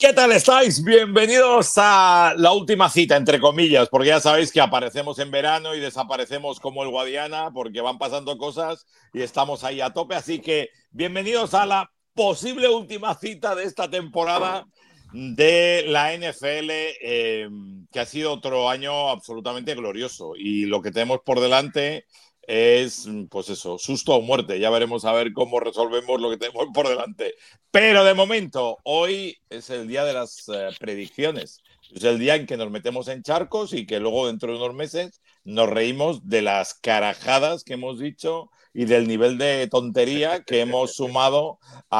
¿Qué tal estáis? Bienvenidos a la última cita, entre comillas, porque ya sabéis que aparecemos en verano y desaparecemos como el Guadiana porque van pasando cosas y estamos ahí a tope. Así que bienvenidos a la posible última cita de esta temporada de la NFL, que ha sido otro año absolutamente glorioso. Y lo que tenemos por delante es, pues eso, susto o muerte. Ya veremos a ver cómo resolvemos lo que tenemos por delante. Pero de momento, hoy es el día de las predicciones. Es el día en que nos metemos en charcos y que luego dentro de unos meses nos reímos de las carajadas que hemos dicho y del nivel de tontería que hemos sumado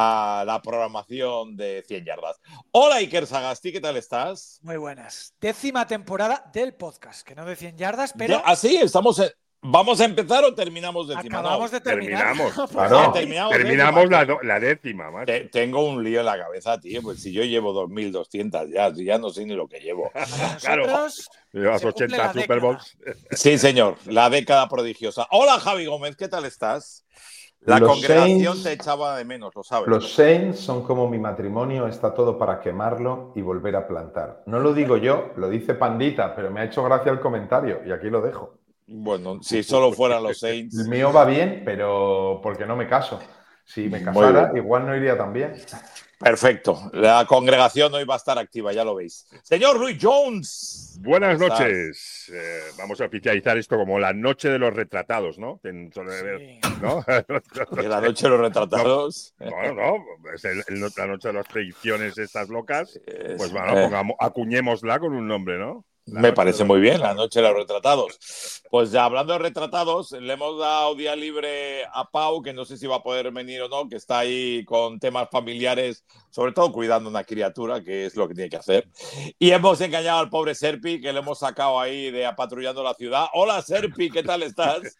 a la programación de 100 yardas. Hola Iker Sagasti, ¿qué tal estás? Muy buenas. 10ª temporada del podcast, que no de 100 yardas, pero... Así, estamos... ¿Vamos a empezar o terminamos décima? Acabamos de terminar. Terminamos. Claro, terminamos la décima, macho. Tengo un lío en la cabeza, tío. Pues si yo llevo 2.200 ya no sé ni lo que llevo. Claro, llevas 80 Super Bowls. Sí, señor, la década prodigiosa. Hola, Javi Gómez, ¿qué tal estás? La congregación te echaba de menos, lo sabes. Los Saints son como mi matrimonio, está todo para quemarlo y volver a plantar. No lo digo yo, lo dice Pandita, pero me ha hecho gracia el comentario y aquí lo dejo. Bueno, si solo fueran los Saints. El mío va bien, pero porque no me caso. Si me casara, igual no iría tan bien. Perfecto. La congregación hoy va a estar activa, ya lo veis. Señor Luis Jones. Buenas noches. Vamos a oficializar esto como la noche de los retratados, ¿no? Sí. ¿No? La noche de los retratados. No. Es la noche de las predicciones estas locas. Pues bueno, acuñémosla con un nombre, ¿no? Me parece muy bien, la noche de los retratados. Pues ya hablando de retratados, le hemos dado día libre a Pau, que no sé si va a poder venir o no, que está ahí con temas familiares, sobre todo cuidando una criatura, que es lo que tiene que hacer. Y hemos engañado al pobre Serpi, que le hemos sacado ahí de apatrullando la ciudad. Hola Serpi, ¿qué tal estás?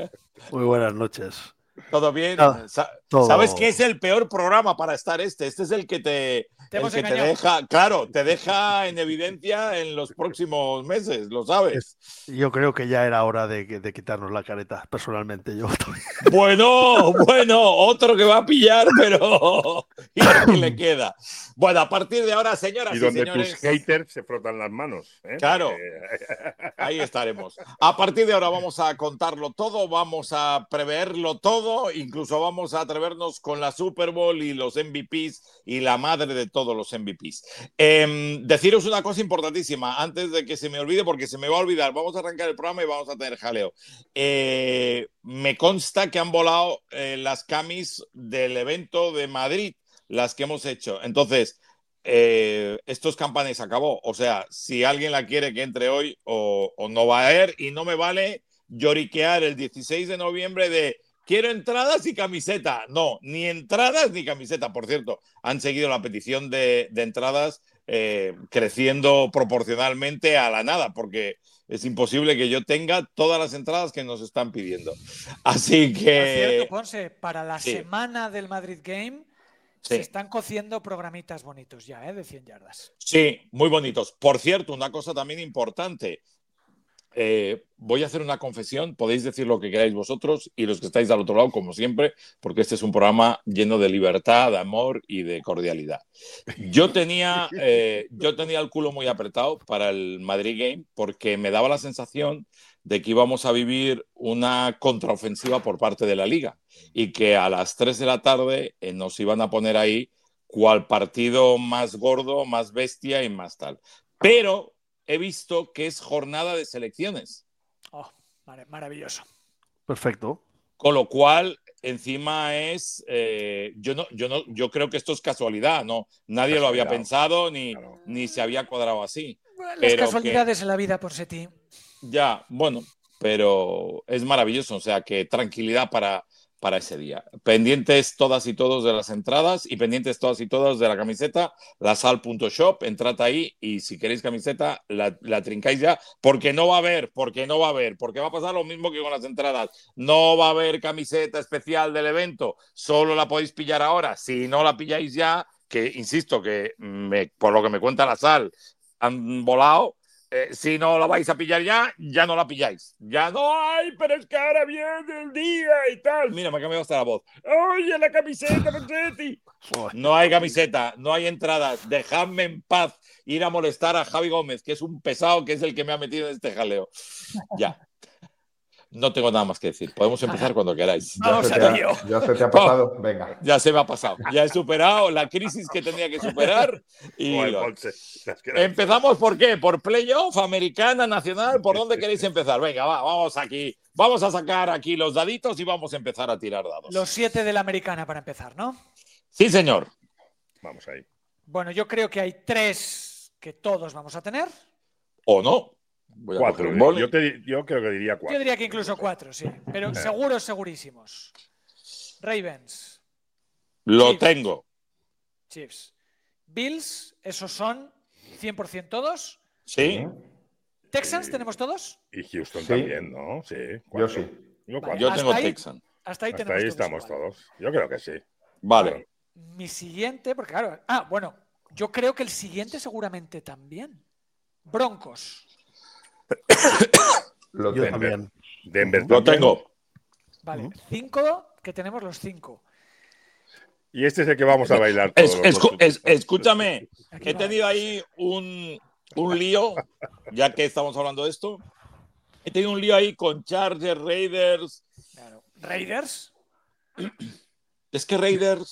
Muy buenas noches. ¿Todo bien? Todo. ¿Sabes qué es el peor programa para estar este? Este es el que te deja, claro, te deja en evidencia en los próximos meses, lo sabes. Yo creo que ya era hora de quitarnos la careta, personalmente. Bueno, otro que va a pillar, pero y a quién le queda. Bueno, a partir de ahora, señoras y señores... Y donde tus haters se frotan las manos. Claro, ahí estaremos. A partir de ahora vamos a contarlo todo, vamos a preverlo todo, incluso vamos a atrevernos con la Super Bowl y los MVPs y la madre de todos los MVPs. Deciros una cosa importantísima, antes de que se me olvide, porque se me va a olvidar. Vamos a arrancar el programa y vamos a tener jaleo. Me consta que han volado las camis del evento de Madrid, las que hemos hecho. Entonces, estos campanes acabó. O sea, si alguien la quiere que entre hoy o no va a haber, y no me vale lloriquear el 16 de noviembre de quiero entradas y camiseta. No, ni entradas ni camiseta. Por cierto, han seguido la petición de entradas creciendo proporcionalmente a la nada, porque es imposible que yo tenga todas las entradas que nos están pidiendo. Así que... Por cierto, Ponce, para la semana del Madrid Game se están cociendo programitas bonitos ya, de 100 yardas. Sí, muy bonitos. Por cierto, una cosa también importante. Voy a hacer una confesión, podéis decir lo que queráis vosotros y los que estáis al otro lado, como siempre, porque este es un programa lleno de libertad, de amor y de cordialidad. Yo tenía el culo muy apretado para el Madrid Game porque me daba la sensación de que íbamos a vivir una contraofensiva por parte de la Liga y que a las 3 de la tarde nos iban a poner ahí cual partido más gordo, más bestia y más tal. Pero he visto que es jornada de selecciones. Oh, maravilloso. Perfecto. Con lo cual, encima es... yo creo que esto es casualidad, ¿no? Nadie lo había pensado ni se había cuadrado así. Las casualidades en la vida, por Seti. Ya, bueno, pero es maravilloso. O sea, que tranquilidad para ese día. Pendientes todas y todos de las entradas y pendientes todas y todos de la camiseta, lasal.shop, entrad ahí y si queréis camiseta, la trincáis ya, porque va a pasar lo mismo que con las entradas. No va a haber camiseta especial del evento, solo la podéis pillar ahora. Si no la pilláis ya, que insisto, que por lo que me cuenta la sal, han volado, Si no la vais a pillar ya no la pilláis. Ya no hay, pero es que ahora viene el día y tal. Mira, me ha cambiado hasta la voz. Oye, la camiseta, Pensetti. No hay camiseta, no hay entradas. Dejadme en paz ir a molestar a Javi Gómez, que es un pesado, que es el que me ha metido en este jaleo. Ya. No tengo nada más que decir. Podemos empezar cuando queráis. Vamos a ello. ¿Ya se te ha pasado? Venga. Ya se me ha pasado. Ya he superado la crisis que tenía que superar. Y empezamos ¿por qué? ¿Por playoff, americana, nacional? ¿Por dónde queréis empezar? Venga, vamos aquí. Vamos a sacar aquí los daditos y vamos a empezar a tirar dados. Los 7 de la americana para empezar, ¿no? Sí, señor. Vamos ahí. Bueno, yo creo que hay 3 que todos vamos a tener. ¿O no? Voy a 4. Yo creo que diría 4. Yo diría que incluso 4, sí. Pero segurísimos. Ravens. Lo Chiefs. tengo. Chiefs. Bills, esos son 100% todos. Sí. Texans, ¿tenemos todos? Y Houston también, ¿no? Sí. 4. Yo sí. Vale, Yo tengo Texans. Hasta ahí estamos todos. Yo creo que sí. Vale. Mi siguiente, porque claro. Bueno, yo creo que el siguiente seguramente también. Broncos. Yo también. Denver Lo tengo. Vale, 5, que tenemos los 5. Y este es el que vamos a bailar todos. Escúchame, he tenido ahí un lío, ya que estamos hablando de esto. He tenido un lío ahí con Chargers, Raiders. Claro. ¿Raiders? Es que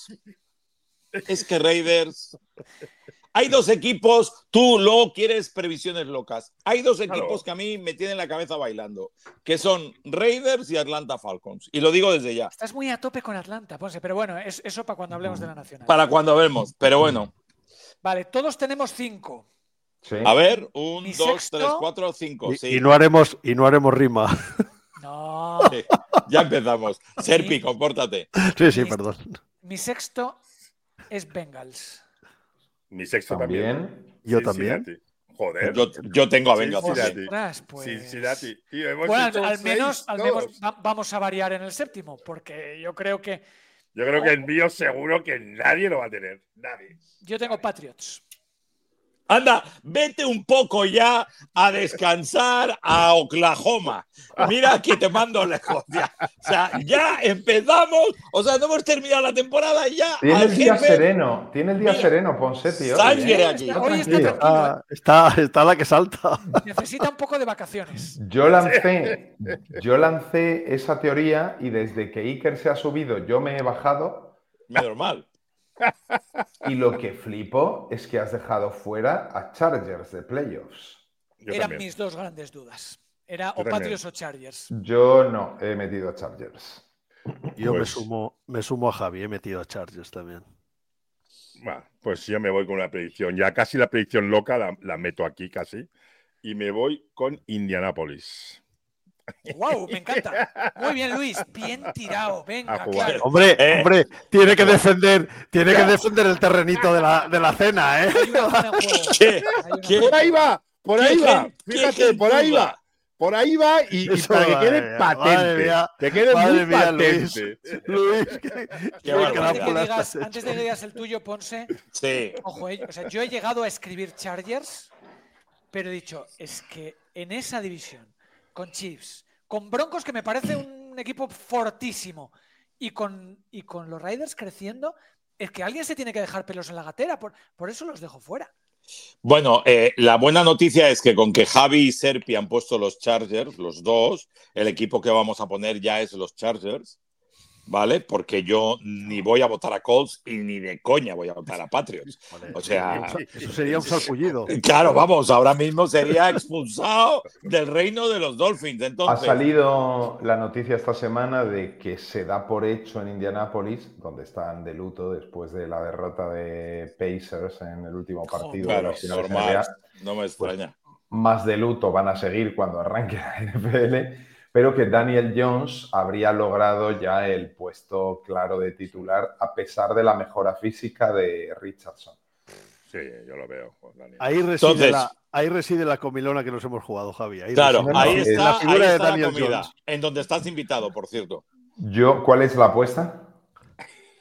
Raiders. Hay 2 equipos, tú luego quieres previsiones locas. Hay 2 equipos que a mí me tienen la cabeza bailando, que son Raiders y Atlanta Falcons. Y lo digo desde ya. Estás muy a tope con Atlanta, Ponce, pero bueno, eso para cuando hablemos de la nacional. Para cuando vemos, pero bueno. Vale, todos tenemos 5. Sí. A ver, 1, Mi 2, sexto. 3, 4, 5. Sí. Y no haremos rima. No. Sí, ya empezamos. Serpi, compórtate. Sí, perdón. Mi sexto es Bengals. Mi sexto también. Yo también. Joder. Yo tengo a Bengals. Cincinnati. Bueno, al menos vamos a variar en el séptimo, porque yo creo que... Yo creo que el mío seguro que nadie lo va a tener. Nadie. Yo tengo Patriots. Anda, vete un poco ya a descansar a Oklahoma. Mira que te mando lejos. Ya. O sea, ya empezamos. O sea, no hemos terminado la temporada ya. Tiene el día sereno, Ponsetti. Sangre aquí. Hoy está tranquilo. Está la que salta. Necesita un poco de vacaciones. Yo lancé esa teoría y desde que Iker se ha subido yo me he bajado. Menos mal. Y lo que flipo es que has dejado fuera a Chargers de playoffs. Eran mis 2 grandes dudas. Era o Patriots o Chargers. Yo no, he metido a Chargers. Yo me sumo a Javi, he metido a Chargers también. Pues yo me voy con una predicción. Ya casi la predicción loca la meto aquí casi. Y me voy con Indianapolis. ¡Wow! Me encanta. Muy bien, Luis. Bien tirado. Venga, claro. Hombre, tiene que defender el terrenito de la cena, ¿eh? Por ahí va. Fíjate, por ahí va. Por ahí va y para que quede patente. Que quede muy patente. Luis, antes de que digas el tuyo, Ponce. Sí. Ojo, o sea, yo he llegado a escribir Chargers, pero he dicho, es que en esa división, con Chiefs, con Broncos, que me parece un equipo fortísimo, y con los Raiders creciendo, es que alguien se tiene que dejar pelos en la gatera. Por eso los dejo fuera. Bueno, la buena noticia es que con que Javi y Serpi han puesto los Chargers, los 2, el equipo que vamos a poner ya es los Chargers, ¿vale? Porque yo ni voy a votar a Colts y ni de coña voy a votar a Patriots. O sea, eso sería un salpullido. Claro, vamos, ahora mismo sería expulsado del reino de los Dolphins. Entonces, ha salido la noticia esta semana de que se da por hecho en Indianápolis, donde están de luto después de la derrota de Pacers en el último partido. Claro, de normal, no me extraña. Más de luto van a seguir cuando arranque la NFL. Pero que Daniel Jones habría logrado ya el puesto claro de titular a pesar de la mejora física de Richardson. Sí, yo lo veo. Daniel. Ahí reside la comilona que nos hemos jugado, Javi. Ahí está la figura de Daniel la comida, Jones. En donde estás invitado, por cierto. ¿Cuál es la apuesta?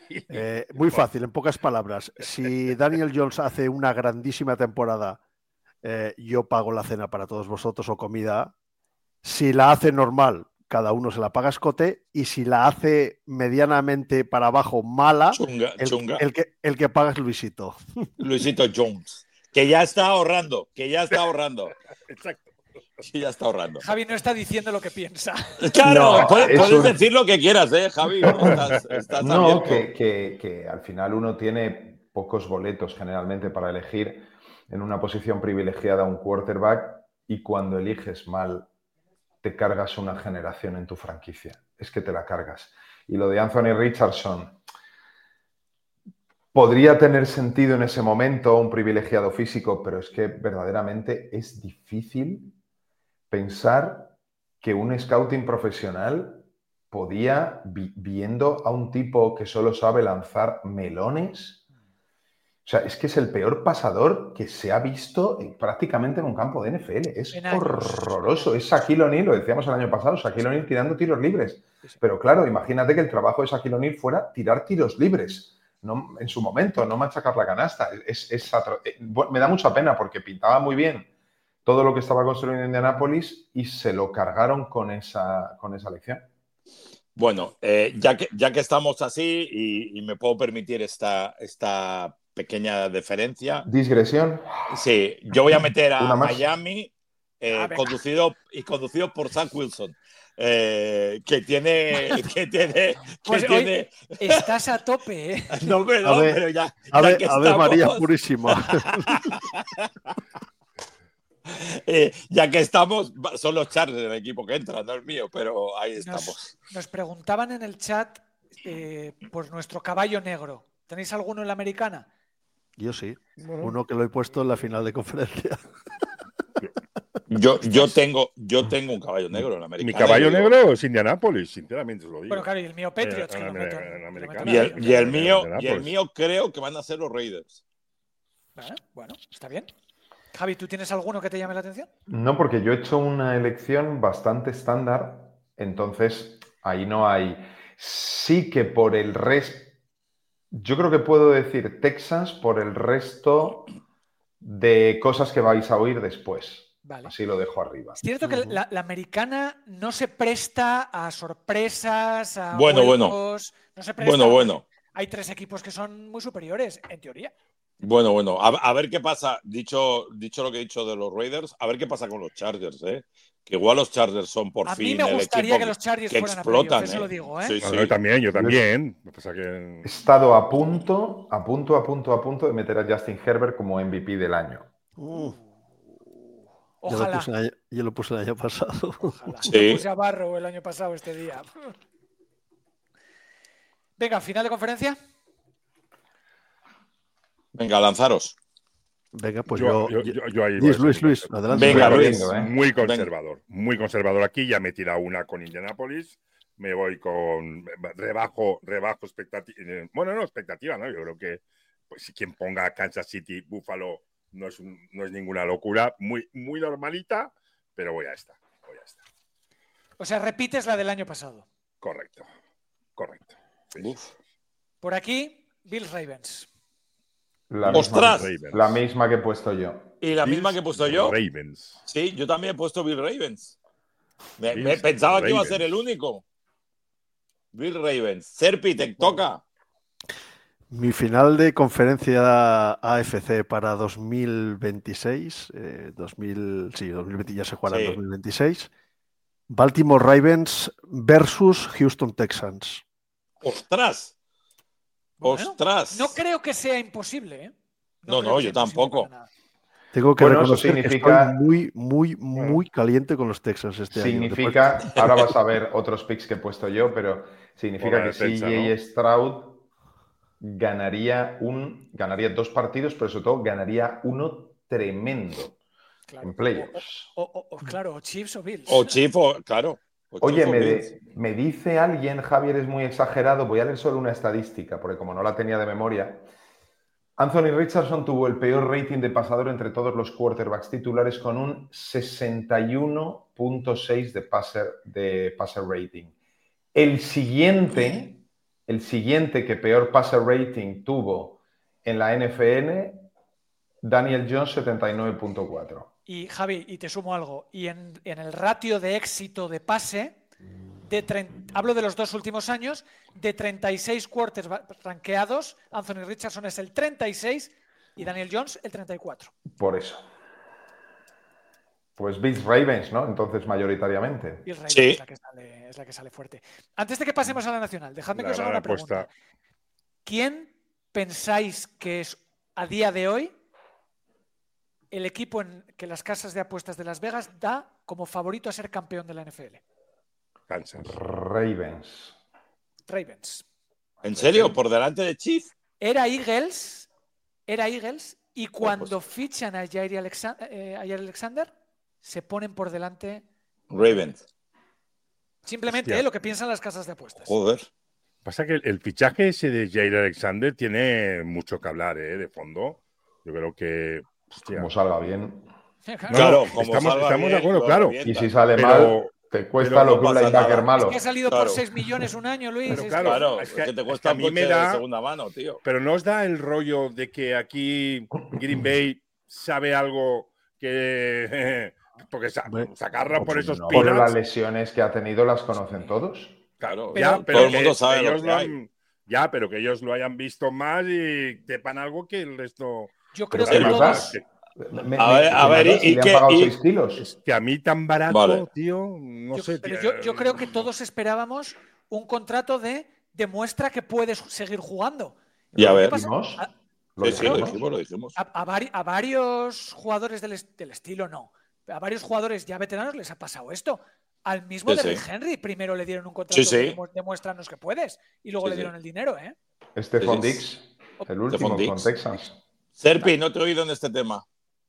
Muy fácil, en pocas palabras. Si Daniel Jones hace una grandísima temporada yo pago la cena para todos vosotros o comida. Si la hace normal, cada uno se la paga a escote, y si la hace medianamente para abajo mala, chunga. El que paga es Luisito. Luisito Jones, que ya está ahorrando. Exacto. Sí, ya está ahorrando. Javi no está diciendo lo que piensa. Claro, No, puedes decir lo que quieras, Javi. Estás no, abierto. que al final uno tiene pocos boletos generalmente para elegir en una posición privilegiada un quarterback, y cuando eliges mal te cargas una generación en tu franquicia. Es que te la cargas. Y lo de Anthony Richardson podría tener sentido en ese momento, un privilegiado físico, pero es que verdaderamente es difícil pensar que un scouting profesional podía, viendo a un tipo que solo sabe lanzar melones, o sea, es que es el peor pasador que se ha visto prácticamente en un campo de NFL. Es horroroso. Es Shaquille O'Neal, lo decíamos el año pasado, Shaquille O'Neal tirando tiros libres. Pero claro, imagínate que el trabajo de Shaquille O'Neal fuera tirar tiros libres. No, en su momento, no machacar la canasta. Me da mucha pena porque pintaba muy bien todo lo que estaba construyendo Indianapolis y se lo cargaron con esa lección. Bueno, ya que estamos así y me puedo permitir esta pequeña deferencia. ¿Digresión? Sí, yo voy a meter a Miami, conducido por Zach Wilson. Que tiene. Pues hoy estás a tope, ¿eh? No, pero ya. A ver, María Purísima. Ya que estamos, son los Chargers el equipo que entra, no el mío, pero ahí estamos. Nos preguntaban en el chat por nuestro caballo negro. ¿Tenéis alguno en la americana? Yo sí. Uno que lo he puesto en la final de conferencia. Yo tengo un caballo negro en la americana. Mi caballo negro es Indianapolis, sinceramente os lo digo. Bueno, claro, y el mío Patriots. Y el mío creo que van a ser los Raiders. Bueno, está bien. Javi, ¿tú tienes alguno que te llame la atención? No, porque yo he hecho una elección bastante estándar, entonces ahí no hay. Sí que por el resto, yo creo que puedo decir Texans por el resto de cosas que vais a oír después. Vale. Así lo dejo arriba. Es cierto que la americana no se presta a sorpresas, a bueno. No se presta. Bueno. Hay 3 equipos que son muy superiores, en teoría. Bueno, a ver qué pasa, dicho lo que he dicho de los Raiders, a ver qué pasa con los Chargers, que igual los Chargers son por fin el equipo a mí me gustaría que los Chargers fueran explotan, a playoff, eso lo digo, Sí. Yo también. He estado a punto de meter a Justin Herbert como MVP del año. Ojalá. Yo lo puse el año pasado. Ojalá. Yo puse a Barrow el año pasado este día. Venga, final de conferencia. Venga, lanzaros. Venga, pues yo ahí Luis, adelante. Venga, Luis. Muy conservador aquí. Ya me he tirado una con Indianapolis. Me voy con rebajo expectativa. Bueno, no expectativa, ¿no? Yo creo que pues quien ponga Kansas City, Buffalo no es ninguna locura. Muy normalita, pero voy a esta. O sea, repites la del año pasado. Correcto. Sí. Por aquí, Bills Ravens. La misma que he puesto yo. ¿Y la misma que he puesto yo? Ravens. Sí, yo también he puesto Bill Ravens. Me pensaba que iba a ser el único. Bill Ravens. Serpi, te toca. Mi final de conferencia AFC para 2026. 2020 ya se jugará en 2026. Baltimore Ravens versus Houston Texans. ¡Ostras! Bueno, no creo que sea imposible, ¿eh? No, yo tampoco. Tengo que reconocer que estoy muy caliente con los Texans este año. Significa, ahora vas a ver otros picks que he puesto yo, pero significa que CJ Stroud ganaría 2 partidos, pero sobre todo ganaría uno tremendo en playoffs. Claro, o Chiefs o Bills. Claro. Oye, me dice alguien, Javier, es muy exagerado, voy a leer solo una estadística, porque como no la tenía de memoria, Anthony Richardson tuvo el peor rating de pasador entre todos los quarterbacks titulares con un 61.6 de passer rating. El siguiente que peor passer rating tuvo en la NFL Daniel Jones 79.4. Y Javi, y te sumo algo. Y en el ratio de éxito de pase, hablo de los 2 últimos años, de 36 quarterbacks rankeados, Anthony Richardson es el 36 y Daniel Jones el 34. Por eso. Pues Bills Ravens, ¿no? Entonces, mayoritariamente. Y Ravens Sí. es la que sale fuerte. Antes de que pasemos a la nacional, dejadme que os haga una pregunta. ¿Quién pensáis que es a día de hoy el equipo en que las casas de apuestas de Las Vegas da como favorito a ser campeón de la NFL? Kansas. Ravens. ¿En serio? ¿Por delante de Chief? Era Eagles y cuando fichan a Jair Alexander se ponen por delante Ravens. simplemente lo que piensan las casas de apuestas. Joder. Pasa que el fichaje ese de Jair Alexander tiene mucho que hablar, de fondo. Yo creo que... Hostia. Como salga bien. Claro, No, como estamos salga de bien, acuerdo, lo claro. revienta. Y si sale Pero- mal, te cuesta pero lo no que un pasa linebacker nada. malo. Es que ha salido Claro. por 6 millones un año, Luis. Pero Es claro, Claro, es es que- que te es cuesta que a mí un me coche de da- segunda mano, tío. Pero ¿no os da el rollo de que aquí Green Bay sabe algo que... Porque sacarla por esos No, pero las peanuts... lesiones que ha tenido las conocen todos. Claro, Pero- Ya, todo pero el mundo que sabe lo ellos que lo hay. han- Ya, pero que ellos lo hayan visto más y sepan algo que el resto... Yo creo ¿Pero que qué más todos. da? A ver, ¿y ¿y le han qué- pagado y- 6 kilos? Es que a mí tan barato, Vale. tío, no sé. Pero tío. yo creo que todos esperábamos un contrato de demuestra que puedes seguir jugando. Y a ¿Qué ver. pasa? ¿Dijimos? A- ¿Lo Sí, sí, lo dijimos? dijimos. A varios jugadores del estilo no. A varios jugadores ya veteranos les ha pasado esto. Al mismo Sí, Derrick sí. Henry primero le dieron un contrato Sí, sí. de demuéstranos que puedes y luego Sí, le sí. dieron el dinero, ¿eh? Stephon Sí, sí. Diggs, el último Diggs. con Texans. Serpi, no te he oído en este tema.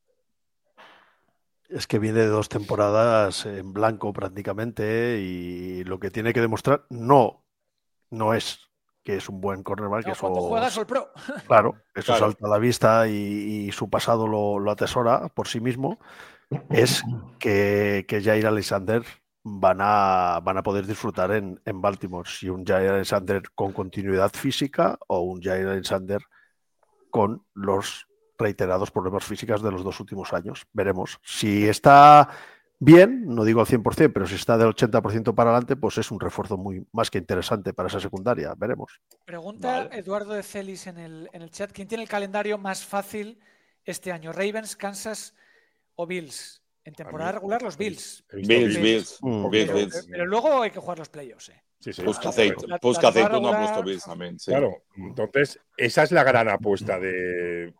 Es que viene de 2 temporadas en blanco prácticamente y lo que tiene que demostrar no es que es un buen cornerback. No, Eso, cuando juegas al pro. claro, eso Claro. salta a la vista y su pasado lo atesora por sí mismo. Es que Jair Alexander van a poder disfrutar en Baltimore. Si un Jair Alexander con continuidad física o un Jair Alexander con los reiterados problemas físicos de los 2 últimos años. Veremos. Si está bien, no digo al 100%, pero si está del 80% para adelante, pues es un refuerzo muy más que interesante para esa secundaria. Veremos. Pregunta Vale. Eduardo de Celis en el chat. ¿Quién tiene el calendario más fácil este año? ¿Ravens, Kansas o Bills? En temporada A mí- regular los Bills. He visto Bills, Bills. Bills. Mm. Bills, Pero, Bills. pero luego hay que jugar los playoffs. Sí, sí. Puscaceit La- Puscaceit la no ha regular- puesto Bills también. Sí. Claro, entonces esa es la gran apuesta de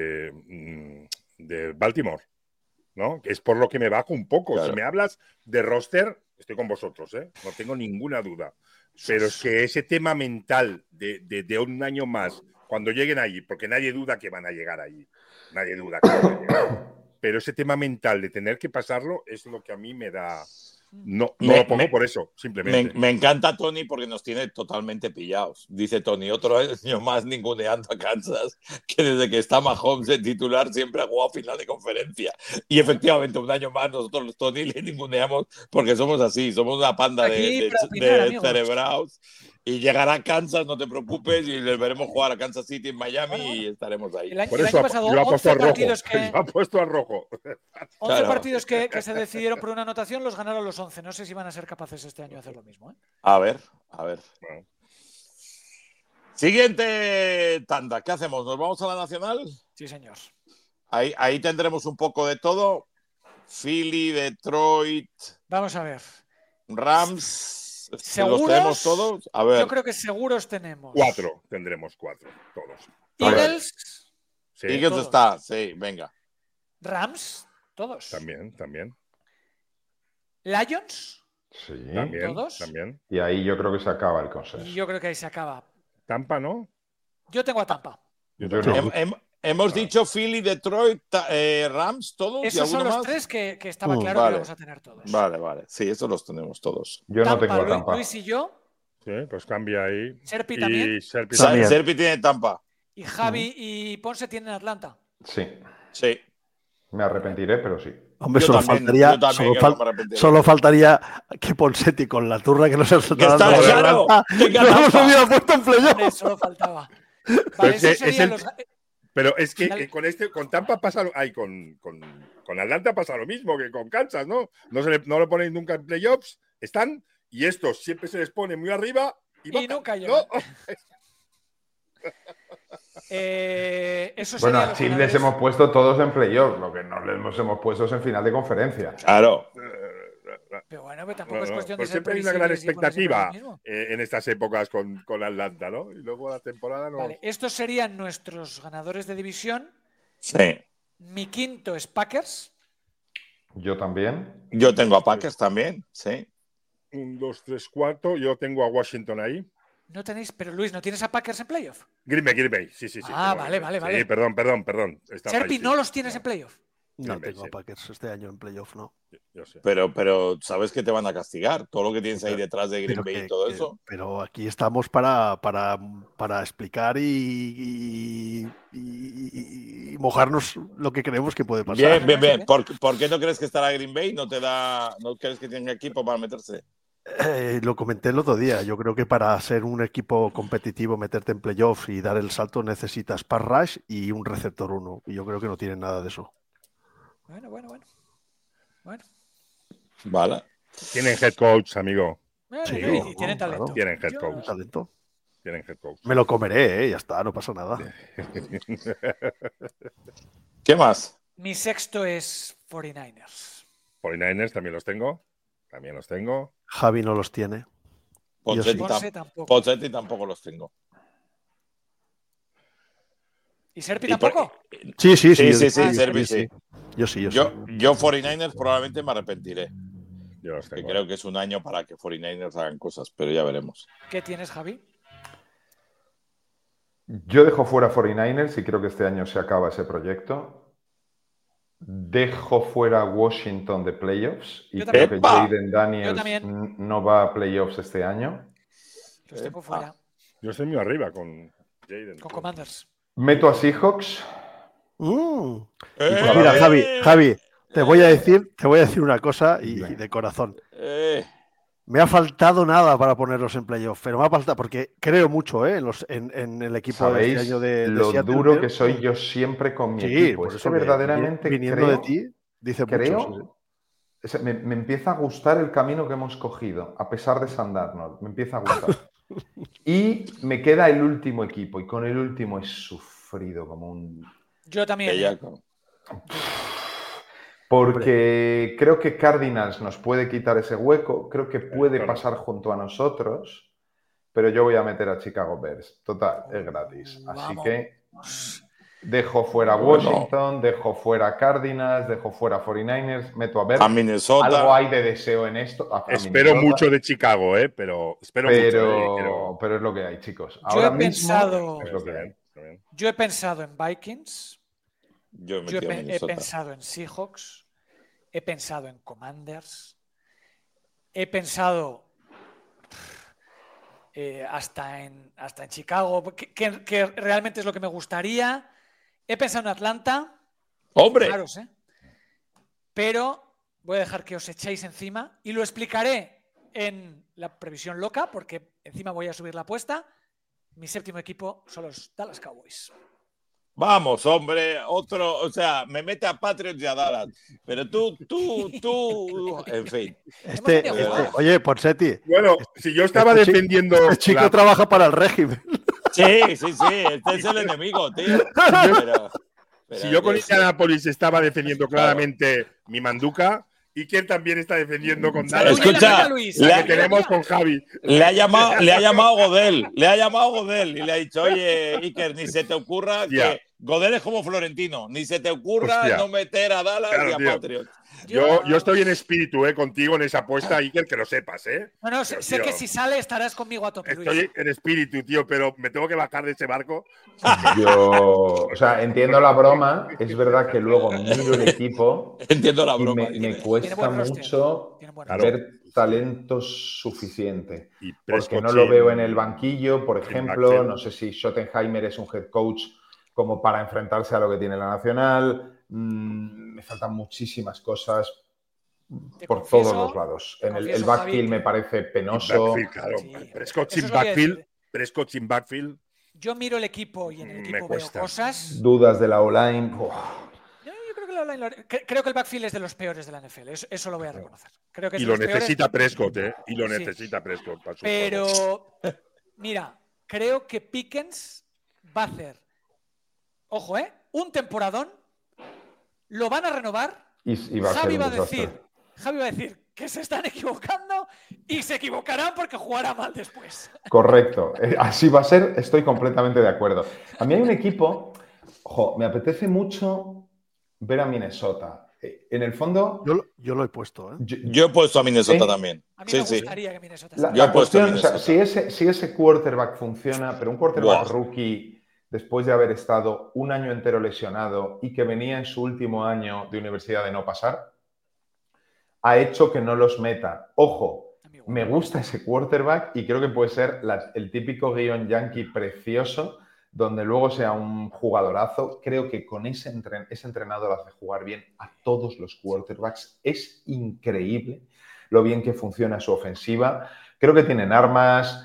Baltimore, ¿no? Que es por lo que me bajo un poco. Claro. Si me hablas de roster, estoy con vosotros, ¿eh? No tengo ninguna duda. Pero es que ese tema mental de un año más, cuando lleguen allí, porque nadie duda que van a llegar allí, nadie duda que van a llegar. Pero ese tema mental de tener que pasarlo es lo que a mí me da... No lo pongo por eso, simplemente. Me encanta Tony porque nos tiene totalmente pillados. Dice Tony, otro año más ninguneando a Kansas, que desde que está Mahomes de titular siempre ha jugado final de conferencia. Y efectivamente, un año más nosotros los Tony le ninguneamos porque somos así, somos una panda Aquí para opinar, amigos. cerebraos. Y llegará a Kansas, no te preocupes, y les veremos jugar a Kansas City en Miami y estaremos ahí. El año, Por el eso año pasado, yo apuesto 11 al rojo. partidos, que, Yo apuesto al rojo. 11 Claro. partidos que se decidieron por una anotación, los ganaron los 11. No sé si van a ser capaces este año de hacer lo mismo. A ver, a ver. Bueno. Siguiente tanda, ¿qué hacemos? ¿Nos vamos a la nacional? Sí, señor. Ahí tendremos un poco de todo. Philly, Detroit, Vamos a ver. Rams. ¿Los ¿Seguros? tenemos todos? A ver. Yo creo que seguros tenemos. 4, tendremos 4, todos. Eagles, Sí, Eagles todos. está, sí, venga. Rams, todos. también. Lions, Sí. También, ¿Todos? también. Y ahí yo creo que se acaba el consenso. y yo creo que ahí se acaba. Tampa, ¿no? Yo tengo a Tampa. Yo Yo también. no. Hemos dicho Philly, Detroit, Rams, todos. ¿Y Esos son alguno los más? 3 que estaba claro Vale. que vamos a tener todos. Vale. Sí, esos los tenemos todos. Yo no Tampa, tengo a Tampa. Luis y yo, Sí, pues cambia ahí. Serpi Y también, Serpi También. Serpi tiene Tampa. y Javi y Ponce tienen Atlanta. Sí. Sí. Me arrepentiré, pero sí. Hombre, Yo solo también, faltaría, yo también, solo, que fal- no me arrepentiré. solo faltaría que Ponsetti con la turra que nos está Que está dando de claro, Atlanta, tenga no nos Tampa. hubiera puesto en playoff. Hombre, solo faltaba. Vale, es que esos es serían el- Pero es que con Tampa pasa con Atlanta pasa lo mismo que con Kansas, ¿no? No lo ponen nunca en playoffs, están, y estos siempre se les pone muy arriba y nunca llegan. ¿no? Eso Bueno, sería a Chile les hemos puesto todos en playoff, lo que no les hemos puesto es en final de conferencia. Claro. Pero bueno, pero tampoco es cuestión de pues ser siempre hay una gran previsibles y poner siempre expectativa lo mismo. en estas épocas con Atlanta, ¿no? Y luego la temporada no. Vale, estos serían nuestros ganadores de división. Sí. Mi quinto es Packers. Yo también. Yo tengo a Packers también, sí. 1, 2, 3, 4. Yo tengo a Washington ahí. No tenéis, pero Luis, ¿no tienes a Packers en playoff? Green Bay. Sí. Ah, vale. Sí, perdón. Serpi, ¿no los tienes en playoff? No Green Bay, tengo a Packers este año en playoff, no. Yo sé. Pero sabes que te van a castigar. Todo lo que tienes ahí detrás de Green Pero Bay y todo eso. Pero aquí estamos para explicar y mojarnos lo que creemos que puede pasar. Bien. ¿Por qué no crees que estará Green Bay? ¿No crees que tenga equipo para meterse? Lo comenté el otro día. Yo creo que para ser un equipo competitivo, meterte en playoff y dar el salto, necesitas pass rush y un receptor 1. Y yo creo que no tienen nada de eso. Bueno. Vale. Tienen head coach, amigo. Sí, y tienen talento. Claro. Tienen head coach. Talento. Tienen head coach. Me lo comeré, ya está, no pasa nada. ¿Qué más? Mi sexto es 49ers. 49ers también los tengo. Javi no los tiene. Ponseti tampoco los tengo. ¿Y Serpi tampoco? Sí, Serpi sí. Yo sí. Yo 49ers probablemente me arrepentiré. Yo los tengo. Que creo que es un año para que 49ers hagan cosas, pero ya veremos. ¿Qué tienes, Javi? Yo dejo fuera 49ers y creo que este año se acaba ese proyecto. Dejo fuera Washington de playoffs y creo que Jaden Daniels no va a playoffs este año. Los tengo fuera. Yo estoy muy arriba con Jaden. Con Commanders. Meto a Seahawks. Mira, Javi, te voy a decir una cosa y de corazón. Me ha faltado nada para ponerlos en playoff, pero me ha faltado porque creo mucho en el equipo. ¿Sabéis de este año de lo Seattle, duro que soy yo siempre con mi equipo? Por es eso que verdaderamente viniendo creo, de ti, dice creo, mucho. Me empieza a gustar el camino que hemos cogido, a pesar de Sam Darnold. Me empieza a gustar. Y me queda el último equipo, y con el último he sufrido como un... Yo también. Porque creo que Cardinals nos puede quitar ese hueco, creo que puede pasar junto a nosotros, pero yo voy a meter a Chicago Bears. Total, es gratis. Así que dejo fuera Washington, dejo fuera Cardinals, dejo fuera 49ers, meto a Bears. A Minnesota. Algo hay de deseo en esto. Espero mucho de Chicago, pero mucho. Pero es lo que hay, chicos. Yo he pensado en Vikings. Yo he pensado en Seahawks, he pensado en Commanders, he pensado hasta en Chicago, que realmente es lo que me gustaría. He pensado en Atlanta. ¡Hombre! Claro, pero voy a dejar que os echéis encima y lo explicaré en la previsión loca, porque encima voy a subir la apuesta. Mi séptimo equipo son los Dallas Cowboys. Vamos, hombre, o sea, me mete a Patriots y a Dallas. Pero tú, en fin. Oye, Ponseti. Bueno, si yo estaba defendiendo... El chico trabaja para el régimen. Sí, este es el enemigo, tío. Si yo con Indianapolis estaba defendiendo claramente mi manduca, Iker también está defendiendo con Dallas. Escucha, la que tenemos con Javi. Le ha llamado Godel y le ha dicho, oye, Iker, ni se te ocurra que Godel es como Florentino, ni se te ocurra no meter a Dallas y a Patriots. Yo estoy en espíritu contigo en esa apuesta, Iker, que lo sepas, No, sé que si sale estarás conmigo a tope, Luis. Estoy en espíritu, tío, pero me tengo que bajar de ese barco. Yo, entiendo la broma. Es verdad que luego miro el equipo. Entiendo la broma. Me cuesta mucho ver talento suficiente. Porque no lo veo en el banquillo, por ejemplo. No sé si Schottenheimer es un head coach como para enfrentarse a lo que tiene la Nacional. Me faltan muchísimas cosas por todos los lados. En el backfield me parece penoso. Prescott sin backfield. Yo miro el equipo y en el Me equipo veo cuesta. cosas. Dudas de la O-line. Yo creo que la O-line creo que el backfield es de los peores de la NFL. Eso lo voy a reconocer. Creo que es Y de lo los peores. necesita Prescott, ¿eh? Y lo Sí. necesita Prescott para su Pero, juego. mira, creo que Pickens va a hacer, ojo, un temporadón, lo van a renovar. Y va a ser Javi un va a desastre. decir que se están equivocando y se equivocarán porque jugará mal después. Correcto. Así va a ser, estoy completamente de acuerdo. A mí hay un equipo, me apetece mucho ver a Minnesota. En el fondo, Yo lo he puesto, ¿eh? Yo he puesto a Minnesota ¿Sí? también. A mí Sí, me sí. gustaría que Minnesota La, se Yo he la puesto a cuestión, o sea, Minnesota. si ese quarterback funciona, pero un quarterback Buah. rookie, después de haber estado un año entero lesionado y que venía en su último año de universidad de no pasar, ha hecho que no los meta. Ojo, me gusta ese quarterback y creo que puede ser el típico guión yankee precioso, donde luego sea un jugadorazo. Creo que con ese entrenador hace jugar bien a todos los quarterbacks. Es increíble lo bien que funciona su ofensiva. Creo que tienen armas.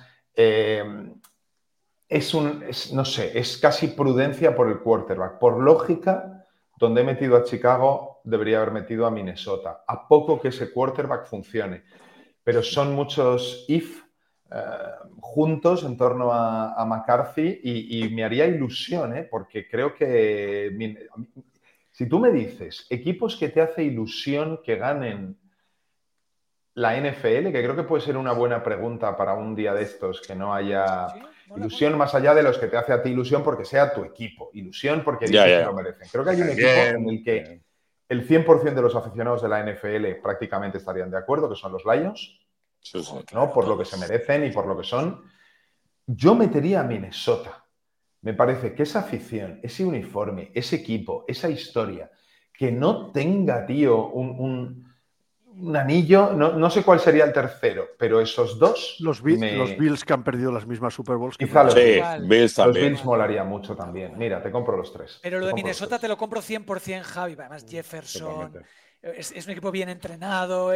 No sé, es casi prudencia por el quarterback. Por lógica, donde he metido a Chicago, debería haber metido a Minnesota. A poco que ese quarterback funcione. Pero son muchos juntos en torno a McCarthy y me haría ilusión, porque creo que si tú me dices equipos que te hace ilusión que ganen la NFL, que creo que puede ser una buena pregunta para un día de estos, que no haya ilusión más allá de los que te hace a ti ilusión porque sea tu equipo, ilusión porque dices que lo merecen. Creo que hay un equipo en el que el 100% de los aficionados de la NFL prácticamente estarían de acuerdo, que son los Lions, ¿no? Por lo que se merecen y por lo que son. Yo metería a Minnesota. Me parece que esa afición, ese uniforme, ese equipo, esa historia, que no tenga, tío, un anillo, no sé cuál sería el tercero, pero esos dos... Los Bills que han perdido las mismas Super Bowls. Quizá los Bills también. Los Bills molaría mucho también. Mira, te compro los tres. Pero lo de Minnesota te lo compro 100%, Javi. Además, Jefferson es un equipo bien entrenado.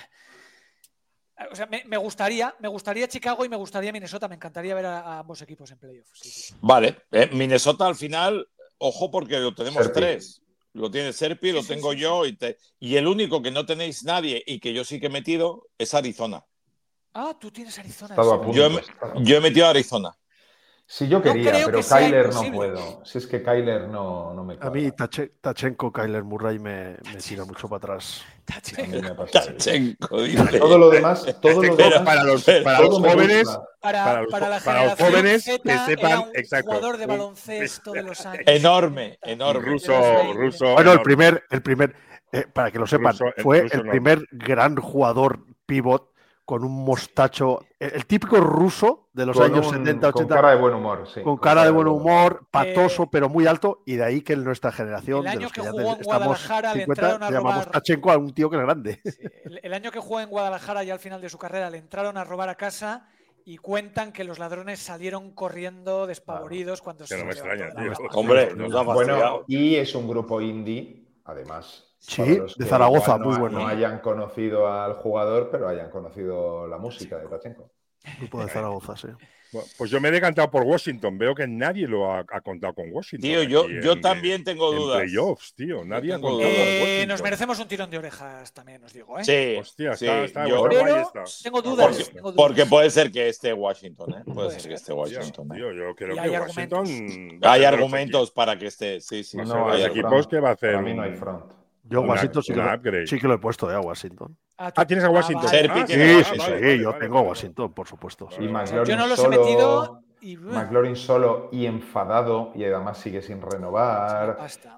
O sea, me gustaría Chicago y me gustaría Minnesota. Me encantaría ver a ambos equipos en playoffs. Sí. Vale, Minnesota al final, ojo porque lo tenemos Serpi. tres. Lo tiene Serpi, lo tengo yo y el único que no tenéis nadie y que yo sí que he metido es Arizona. Ah, tú tienes Arizona. Estaba a punto. Yo he metido a Arizona. Si yo quería, creo pero que sea Kyler no imposible. puedo. Si es que Kyler no me cuadra. A mí Tachenko, Kyler Murray me tira mucho para atrás. A mí me pasa eso. Tachenko, dice. Todo lo demás para los jóvenes, para para la los generación jóvenes Z, que sepan, era un exacto, jugador de baloncesto de los años Enorme. ruso. Bueno, enorme. el primer para que lo sepan, fue el primer gran jugador pivot con un mostacho, el típico ruso de los años 70, 80. Con cara de buen humor, sí. Con cara de buen humor, patoso, pero muy alto, y de ahí que en nuestra generación, el año de los que ya jugó en estamos Guadalajara 50, le entraron a llamamos robar. Tachenko a un tío que es grande. Sí, el año que jugó en Guadalajara y al final de su carrera le entraron a robar a casa y cuentan que los ladrones salieron corriendo despavoridos cuando Que no me extraña, tío. Hombre, nos ha fastidiado. Bueno, y es un grupo indie, además. Sí, para los de que Zaragoza, igual muy bueno. No hayan conocido al jugador, pero hayan conocido la música de Tachenko. Grupo de Zaragoza, sí. Bueno, pues yo me he decantado por Washington. Veo que nadie lo ha contado con Washington. Tío, yo también tengo dudas. En playoffs, tío. Nadie ha tengo contado dudas. con Washington. Nos merecemos un tirón de orejas también, os digo. Sí. Hostia, sí, está yo- guay Pero esta. tengo dudas. Porque puede ser que esté Washington, ¿eh? Puede ser que esté Tío, Washington. ¿eh? tío, yo creo Y que hay Washington. argumentos. va a Hay ser de los argumentos para que esté. Sí, sí. Va a sí, ser de hay los argumentos. equipos que va a hacer Para mí no hay un- front. Yo Una- Washington una upgrade. sí que lo he puesto, a Washington. ¿tienes a Washington? vale. Serpi Ah, tiene Sí, Vale, sí, vale, yo vale, tengo a vale. Washington, por supuesto. sí. Y Vale. McLaurin Yo no los he solo, metido y McLaurin solo y enfadado y además sigue sin renovar. basta.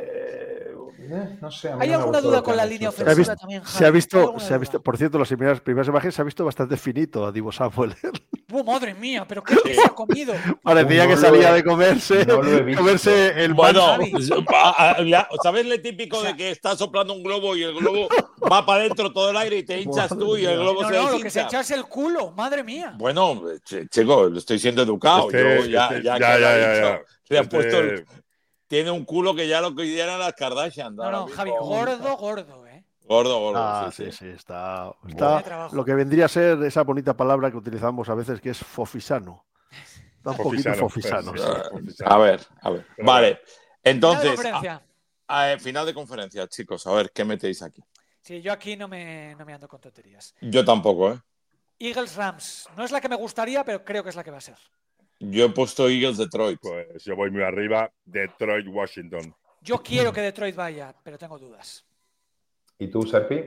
No sé, a mí ¿Hay no me alguna gustó duda lo que con han la hecho línea estos ofensiva dos. también, Javi? Se ha ¿Hay visto, alguna duda? por cierto, las primeras imágenes se ha visto bastante finito a Divo Samuel. Madre mía, pero ¿qué se ha comido? Parecía No que lo salía he- de comerse, no lo he visto. comerse el Bueno, Javi. ¿sabes lo típico de que estás soplando un globo y el globo va para adentro todo el aire y te hinchas tú y el globo No, se no, lo que se deshincha? echa es el culo, madre mía. Bueno, chico, estoy siendo educado. Yo ya que lo ha dicho, le han puesto tiene un culo que ya lo consideran las Kardashian. No, Javi, gordo, ¿eh? Gordo, Ah, sí. sí, está Tiene trabajo. lo que vendría a ser esa bonita palabra que utilizamos a veces que es fofisano. Da un poquito fofisano. A ver. Vale. Entonces, Final de conferencia. final de conferencia, chicos. A ver, ¿qué metéis aquí? Sí, yo aquí no me ando con tonterías. Yo tampoco, ¿eh? Eagles-Rams. No es la que me gustaría, pero creo que es la que va a ser. Yo he puesto Eagles-Detroit. Pues yo voy muy arriba. Detroit-Washington. Yo quiero que Detroit vaya, pero tengo dudas. ¿Y tú, Serpi?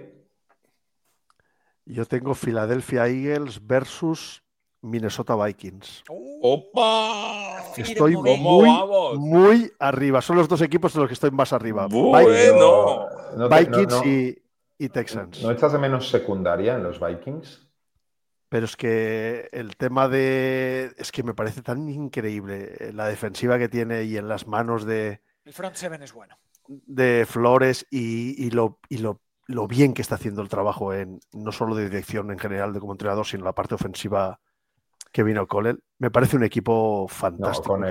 Yo tengo Philadelphia Eagles versus Minnesota Vikings. ¡Opa! Estoy ¿Cómo vamos? muy arriba. Son los dos equipos en los que estoy más arriba. Bueno. Vikings y Texans. ¿No echas de menos secundaria en los Vikings? Pero es que el tema es que me parece tan increíble la defensiva que tiene y en las manos de... El front seven es bueno. De Flores y lo bien que está haciendo el trabajo no solo de dirección en general de como entrenador, sino la parte ofensiva que vino O'Connell. Me parece un equipo fantástico. No,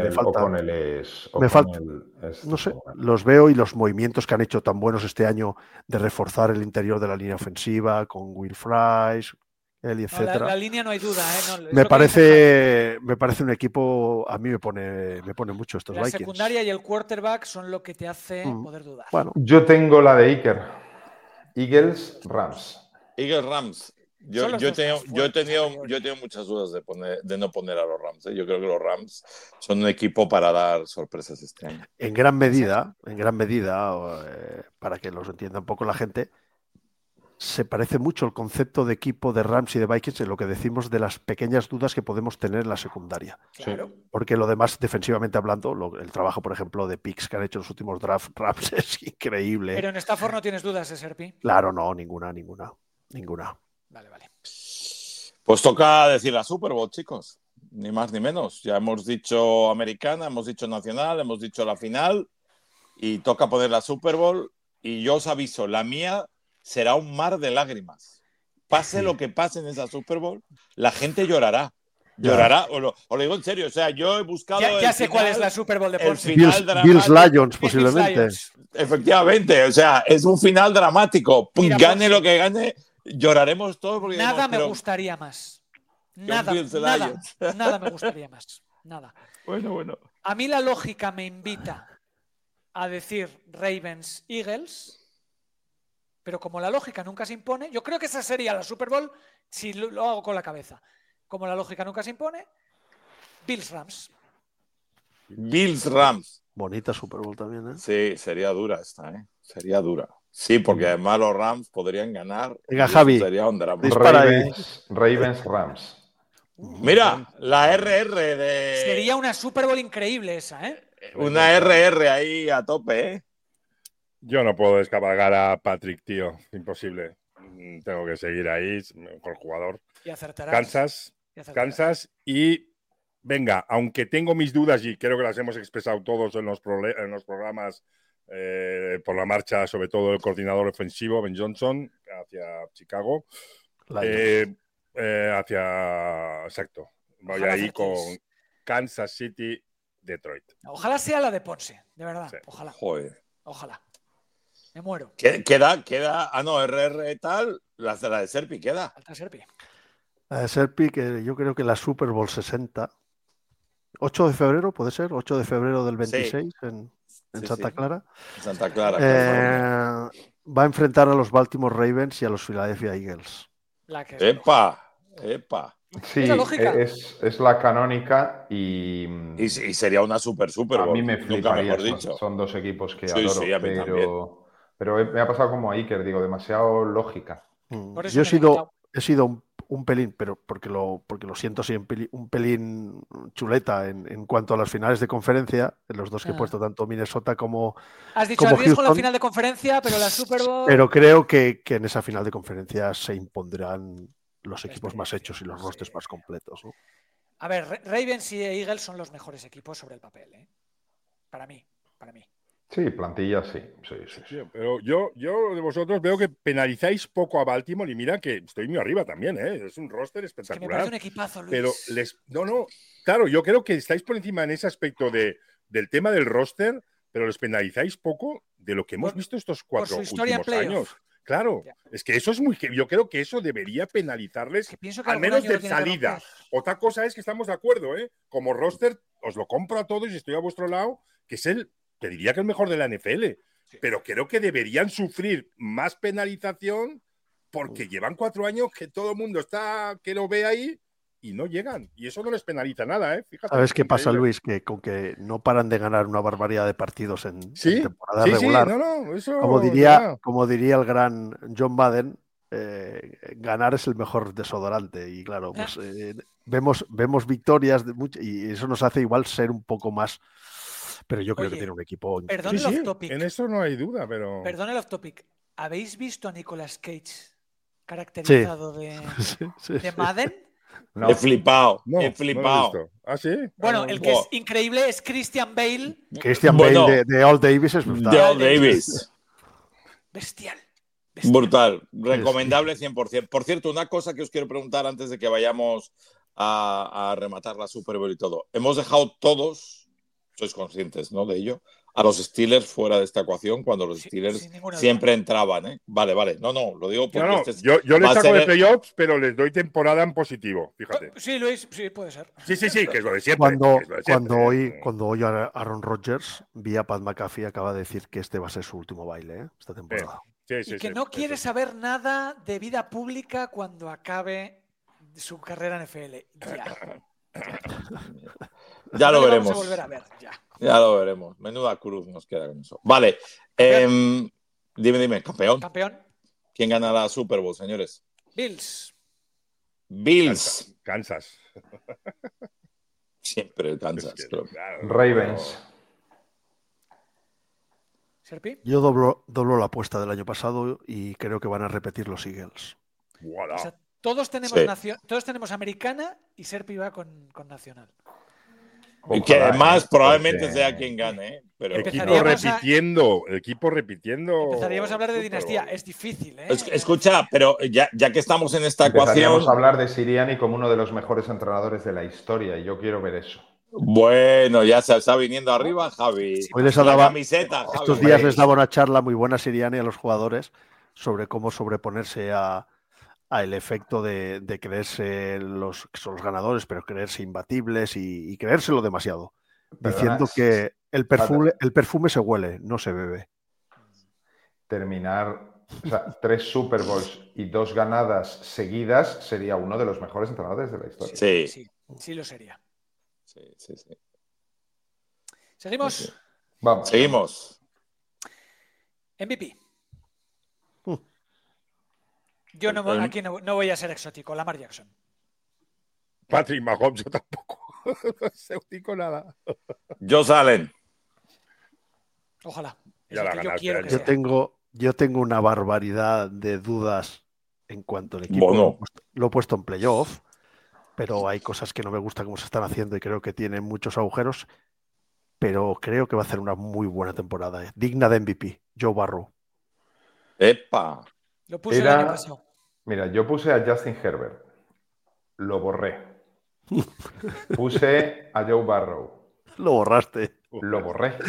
no sé, los veo y los movimientos que han hecho tan buenos este año de reforzar el interior de la línea ofensiva con Will Fries, etcétera. La línea no hay duda, ¿eh? No, me parece un equipo, a mí me pone mucho estos Vikings. La secundaria y el quarterback son lo que te hace poder dudar. Bueno. Yo tengo la de Iker. Eagles-Rams. Eagles-Rams. Yo he tenido muchas dudas de no poner a los Rams. Yo creo que los Rams son un equipo para dar sorpresas este año. En gran medida, para que los entienda un poco la gente, se parece mucho el concepto de equipo de Rams y de Vikings en lo que decimos de las pequeñas dudas que podemos tener en la secundaria. Claro. Porque lo demás, defensivamente hablando, el trabajo, por ejemplo, de picks que han hecho en los últimos drafts Rams es increíble. Pero en Stafford no tienes dudas, Serpi. Claro, no, ninguna. Vale. Pues toca decir la Super Bowl, chicos. Ni más ni menos. Ya hemos dicho americana, hemos dicho nacional, hemos dicho la final y toca poner la Super Bowl. Y yo os aviso, la mía será un mar de lágrimas. Pase lo que pase en esa Super Bowl, la gente llorará. Os lo digo en serio. O sea, yo he buscado. Ya sé cuál es la Super Bowl de Ponce. Bills Lions, posiblemente. Efectivamente. O sea, es un final dramático. Mira, gane lo que gane, lloraremos todos. Porque nada me gustaría más. Nada me gustaría más. Nada. Bueno. A mí la lógica me invita a decir Ravens-Eagles. Pero como la lógica nunca se impone, yo creo que esa sería la Super Bowl si lo hago con la cabeza. Como la lógica nunca se impone, Bills-Rams. Bills-Rams. Bonita Super Bowl también, ¿eh? Sí, sería dura esta, ¿eh? Sería dura. Sí, porque además los Rams podrían ganar. Venga, Javi. Sería un drama. Ravens-Rams. Mira, la RR de... Sería una Super Bowl increíble esa, ¿eh? Una RR ahí a tope, ¿eh? Yo no puedo descabalgar a Patrick, tío. Imposible. Tengo que seguir ahí, mejor jugador. Y acertarás. Kansas y venga, aunque tengo mis dudas y creo que las hemos expresado todos en los programas por la marcha, sobre todo el coordinador ofensivo, Ben Johnson, hacia Chicago. Exacto. Voy ahí con Kansas City, Detroit. Ojalá sea la de Ponce, de verdad. Sí. Ojalá. Joder. Ojalá. Me muero. Queda. Ah, no, RR tal. La de Serpi queda. La de Serpi, que yo creo que la Super Bowl 60. 8 de febrero, ¿puede ser? 8 de febrero del 26 sí. en Santa Clara. En Santa Clara. Va a enfrentar a los Baltimore Ravens y a los Philadelphia Eagles. ¡Epa! Sí, es la canónica y sería una Super Bowl. A mí me fliparía. Son dos equipos que adoro, pero me ha pasado como a Iker, digo, demasiado lógica. Yo he sido un pelín, pero porque lo siento, sí, un pelín chuleta en cuanto a las finales de conferencia, en los dos que he puesto, tanto Minnesota como Has dicho como Houston, con la final de conferencia, pero la Super Bowl... Pero creo que en esa final de conferencia se impondrán los equipos más hechos y los rosters más completos, ¿no? A ver, Ravens y Eagles son los mejores equipos sobre el papel, ¿eh? Para mí. Sí, plantilla sí. Pero yo de vosotros veo que penalizáis poco a Baltimore y mira que estoy muy arriba también, ¿eh? Es un roster espectacular. Es que me parece un equipazo, Luis. Pero claro, yo creo que estáis por encima en ese aspecto del tema del roster, pero les penalizáis poco de lo que hemos visto estos 4 últimos años. Claro, Ya. es que eso es muy... Yo creo que eso debería penalizarles, Que pienso que al algún menos año lo de tiene que salida. romper. Otra cosa es que estamos de acuerdo, ¿eh? Como roster, os lo compro a todos y estoy a vuestro lado, que es te diría que el mejor de la NFL. Sí. Pero creo que deberían sufrir más penalización porque llevan 4 años que todo el mundo está, que lo ve ahí y no llegan. Y eso no les penaliza nada, ¿eh? Fíjate. ¿Sabes qué pasa, Increíble. Luis? Que con que no paran de ganar una barbaridad de partidos en Sí, temporada sí, regular, no, eso como diría el gran John Madden, ganar es el mejor desodorante. Y claro, pues vemos victorias y eso nos hace igual ser un poco más. Pero yo creo que Oye, tiene un equipo. perdón Sí, el sí, off-topic. en eso no hay duda, pero... Perdón el off-topic. ¿Habéis visto a Nicolas Cage caracterizado de Madden? No. He flipado, No, he no flipado. lo he visto. ¿Ah, sí? Bueno, Ah, no. el que es increíble es Christian Bale. Christian Bueno, Bale de All Davis es brutal. de Al Davis. Bestial. Brutal. Recomendable 100%. Por cierto, una cosa que os quiero preguntar antes de que vayamos a rematar la Super Bowl y todo. Hemos dejado todos, sois conscientes, ¿no?, de ello, a los Steelers fuera de esta ecuación cuando los Steelers sin ninguna siempre duda. entraban, ¿eh? Vale, lo digo porque No, este yo les va a saco ser de playoffs, pero les doy temporada en positivo, fíjate. Sí, Luis, sí, puede ser. Sí, que es lo de siempre. Cuando hoy Aaron Rodgers, vía Pat McAfee, acaba de decir que este va a ser su último baile, ¿eh? Esta temporada. Y que no quiere saber nada de vida pública cuando acabe su carrera en NFL. Ya lo veremos. Vamos a volver a ver, ya. Ya lo veremos. Menuda cruz nos queda con eso. Vale. Dime, campeón. Campeón. ¿Quién gana la Super Bowl, señores? Bills. Kansas. Siempre el Kansas. Es que, pero... claro, Ravens. ¿Serpi? Yo doblo la apuesta del año pasado y creo que van a repetir los Eagles. Voilà. O sea, todos tenemos americana y Serpi va con nacional. Y que además probablemente porque... sea quien gane, ¿eh? Pero... El equipo repitiendo. Empezaríamos a hablar de dinastía. Es difícil, ¿eh? Escucha, pero ya que estamos en esta Empezaríamos ecuación... a hablar de Sirianni como uno de los mejores entrenadores de la historia y yo quiero ver eso. Bueno, ya se está viniendo arriba, Javi. Hoy les la daba, camiseta, Javi. estos días les daba una charla muy buena Sirianni a los jugadores sobre cómo sobreponerse al efecto de creerse que son los ganadores, pero creerse imbatibles y creérselo demasiado. Diciendo que el perfume se huele, no se bebe. Terminar, o sea, 3 Super Bowls y 2 ganadas seguidas sería uno de los mejores entrenadores de la historia. Sí lo sería. Sí. ¿Seguimos? Sí. Vamos. Seguimos. MVP. Yo aquí no voy a ser exótico. Lamar Jackson. Patrick Mahomes, yo tampoco. No sé exótico nada. Josh Allen. Ojalá. Ya la que yo ganaste, quiero que Yo sea. yo tengo una barbaridad de dudas en cuanto al equipo. Bueno. Lo he puesto en playoff, pero hay cosas que no me gustan cómo se están haciendo y creo que tienen muchos agujeros. Pero creo que va a hacer una muy buena temporada, digna de MVP. Joe Burrow. ¡Epa! Lo puse el año pasado. Mira, yo puse a Justin Herbert. Lo borré. Puse a Joe Burrow. Lo borraste. Lo borré.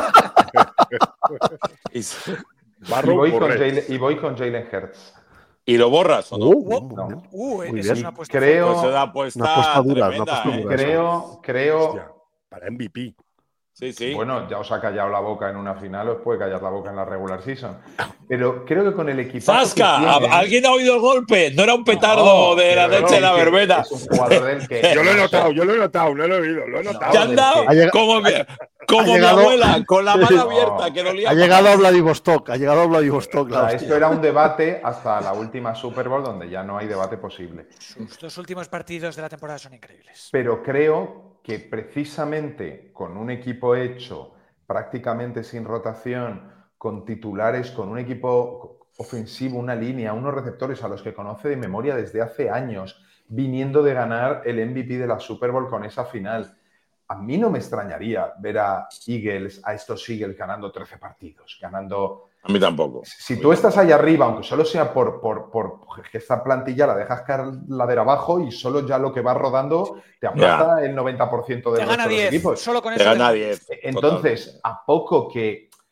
Y voy con Jalen Hurts. ¿Y lo borras o no? No. Esa es una apuesta. Creo, Pues es una apuesta dura, tremenda, una apuesta ¿eh? dura. Creo. Hostia, para MVP. Sí. Bueno, ya os ha callado la boca en una final, os puede callar la boca en la regular season. Pero creo que con el equipo. ¡Zasca! ¿Alguien ha oído el golpe? No era un petardo de la noche de la verbena. Es un jugador del que. Yo lo he notado, no lo he oído, lo he notado. Ya han dado como mi abuela, con la mano abierta, que no lía. Ha llegado a Vladivostok. Esto era un debate hasta la última Super Bowl, donde ya no hay debate posible. Sus 2 últimos partidos de la temporada son increíbles. Pero creo que precisamente con un equipo hecho prácticamente sin rotación, con titulares, con un equipo ofensivo, una línea, unos receptores a los que conoce de memoria desde hace años, viniendo de ganar el MVP de la Super Bowl con esa final. A mí no me extrañaría ver a estos Eagles ganando 13 partidos, ganando... A mí tampoco. Si tú estás ahí arriba, aunque solo sea por que esta plantilla la dejas caer ladera abajo y solo ya lo que va rodando te aplasta el 90% de los equipos. Solo con te eso gana 10. Entonces, a poco que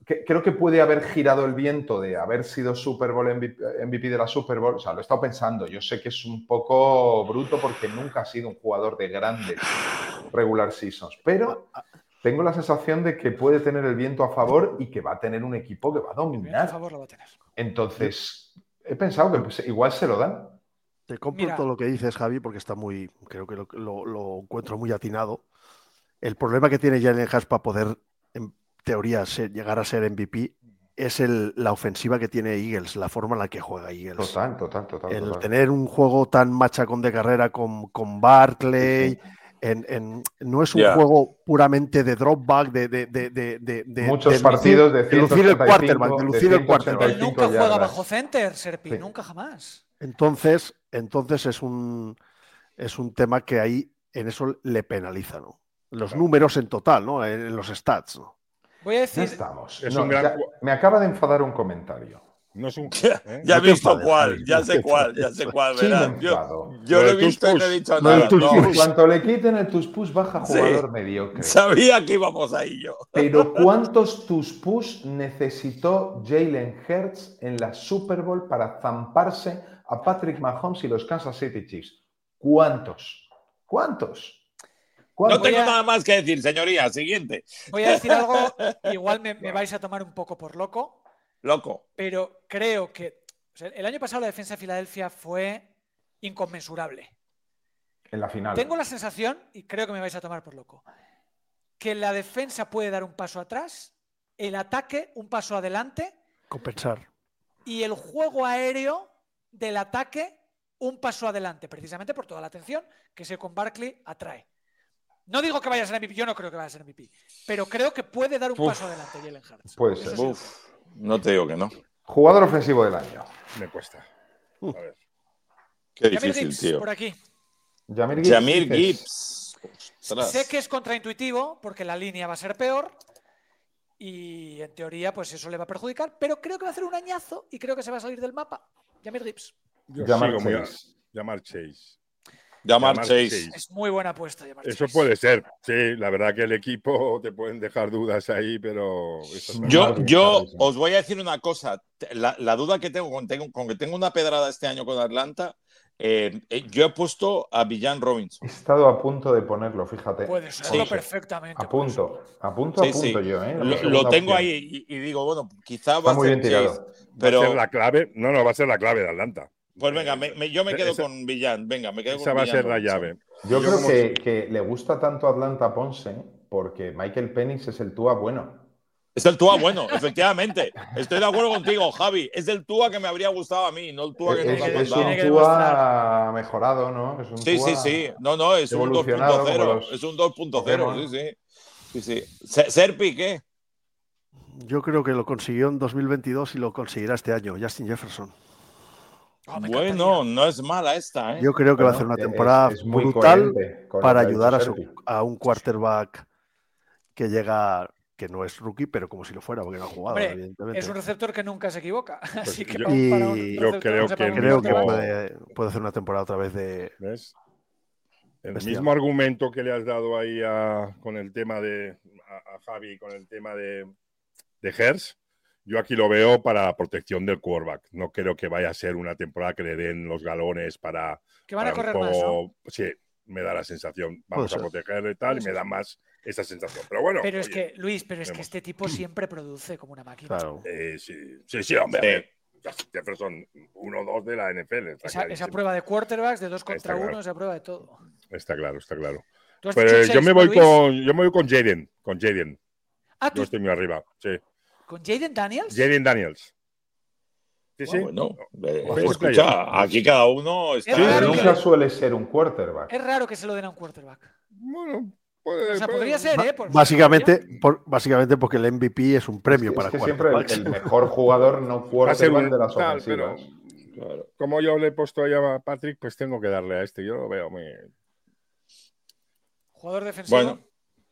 creo que puede haber girado el viento de haber sido Super Bowl MVP de la Super Bowl. O sea, lo he estado pensando. Yo sé que es un poco bruto porque nunca ha sido un jugador de grandes regular seasons, pero tengo la sensación de que puede tener el viento a favor y que va a tener un equipo que va a A dominar. favor lo va a tener. Entonces, he pensado que pues, igual se lo dan. Te compro Mira. todo lo que dices, Javi, porque está muy, creo que lo encuentro muy atinado. El problema que tiene Jalen Hurts para poder, en teoría, llegar a ser MVP es la ofensiva que tiene Eagles, la forma en la que juega Eagles. Total. El tener un juego tan machacón de carrera con Barkley, Sí. no es un juego puramente de dropback, de muchos partidos de lucir el 185, quarterback, de lucir el quarterback. Él nunca juega yardas. bajo center, Serpi, Sí. nunca jamás. Entonces es un tema que ahí en eso le penaliza, ¿no? Los números en total, ¿no? En los stats, ¿no? Voy a Ya decir, estamos. Es No, un gran ya- me acaba de enfadar un comentario. No es un. Ya he No te visto enfades, cuál, Javi, ya no sé te cuál, enfades. ya sé cuál, Sí, me verás. enfado. Yo Lo lo he del visto y no he Tuspus. dicho Lo del nada. Tuspus. No. En cuanto le quiten el tuspus, baja Sí. jugador mediocre. Sabía que íbamos ahí yo. Pero ¿cuántos tuspus necesitó Jalen Hurts en la Super Bowl para zamparse a Patrick Mahomes y los Kansas City Chiefs? ¿Cuántos? No tengo Voy a- nada más que decir, señoría. Siguiente. voy a decir algo, igual me vais a tomar un poco por loco, Loco. pero creo que o sea, el año pasado la defensa de Filadelfia fue inconmensurable. En la final. Tengo la sensación, y creo que me vais a tomar por loco, que la defensa puede dar un paso atrás, el ataque un paso adelante Compensar. y el juego aéreo del ataque un paso adelante, precisamente por toda la atención que ese con Barkley atrae. No digo que vaya a ser MVP, yo no creo que vaya a ser MVP, pero creo que puede dar un paso adelante Jalen Hurts. Puede Eso ser. sí. Uf, no te digo que no. Jugador ofensivo del año. Me cuesta. A ver. Qué Jamir difícil, Gibbs, tío. por aquí. Jamir dices, Gibbs. Ostras. Sé que es contraintuitivo porque la línea va a ser peor y en teoría pues eso le va a perjudicar, pero creo que va a hacer un añazo y creo que se va a salir del mapa. Jamir Gibbs. Yo Jamar sigo muy a- Chase. Jamar Chase. Jamar Jamar Chase. Chase. Es muy buena apuesta Jamar Eso Chase. puede ser. Sí, la verdad que el equipo te pueden dejar dudas ahí, pero. eso es Yo, verdad. yo os voy a decir una cosa. La duda que tengo con que tengo una pedrada este año con Atlanta, yo he puesto a Villan Robinson. He estado a punto de ponerlo, fíjate. Puede serlo Sí. perfectamente. A punto Sí. yo, ¿eh? La Lo segunda tengo opción. ahí y digo, bueno, quizá Está va a muy ser bien Chase. tirado. Pero, ¿Va a ser la clave? No, va a ser la clave de Atlanta. pues venga, yo me quedo Esa- con Villan. Venga, me quedo Esa con va a Villan ser la Robinson. llave. Yo creo como- que le gusta tanto a Atlanta Ponce porque Michael Penix es el Tua bueno. Es el Tua bueno, efectivamente. Estoy de acuerdo contigo, Javi. Es el Tua que me habría gustado a mí, no el Tua que nos ha Es mandado. Tiene un que Tua mejorado, ¿no? Es un Sí, Tua sí. No, es un evolucionado como 2.0. los Es un 2.0, Pokémon. sí. Serpi, ¿qué? Yo creo que lo consiguió en 2022 y lo conseguirá este año, Justin Jefferson. Oh, me Bueno, encantaría. no es mala esta, ¿eh? Yo creo que va a Bueno, hacer una temporada es muy brutal coherente con lo para que ha dicho ayudar Serpi. a un quarterback que llega, que no es rookie, pero como si lo fuera, porque no ha jugado, Hombre, evidentemente. es un receptor que nunca se equivoca. Así que yo- para un y receptor yo creo no se que para un Creo que quarterback. puede hacer una temporada otra vez de... ¿Ves? El Bestial. mismo argumento que le has dado ahí con el tema de a Javi, con el tema de Hers, yo aquí lo veo para protección del quarterback. No creo que vaya a ser una temporada que le den los galones para. Que van a para un correr más, ¿no? juego. Sí, me da la sensación. Vamos a Puede ser. protegerle y tal, y me da más esa sensación. Pero bueno. Pero es oye, que, Luis, pero es que vemos. este tipo siempre produce como una máquina. Claro. Sí, hombre. Jefferson 1-2 de la NFL. Está Esa clarísimo. prueba de quarterbacks, de 2 contra Está 1, claro. esa prueba de todo. Está claro. ¿Tú has Pero dicho yo seis, me ¿no, voy Luis? con Jaden. Ah, Yo ¿tú estoy muy arriba. Sí. con Jaden Daniels? Jaden Daniels. Sí, sí. Bueno, Ojo, escucha, aquí cada uno está. Es Pero raro nunca que- suele ser un quarterback. Es raro que se lo den a un quarterback. Bueno, O sea, podría ser, ¿eh? Por- Básicamente porque el MVP es un premio para Es que siempre quarterbacks. el mejor jugador no Va a ser quarterback un de las tal, pero ofensivas. Claro. como yo le he puesto ahí a Patrick, pues tengo que darle a este. Yo lo veo muy. Jugador defensivo. Bueno,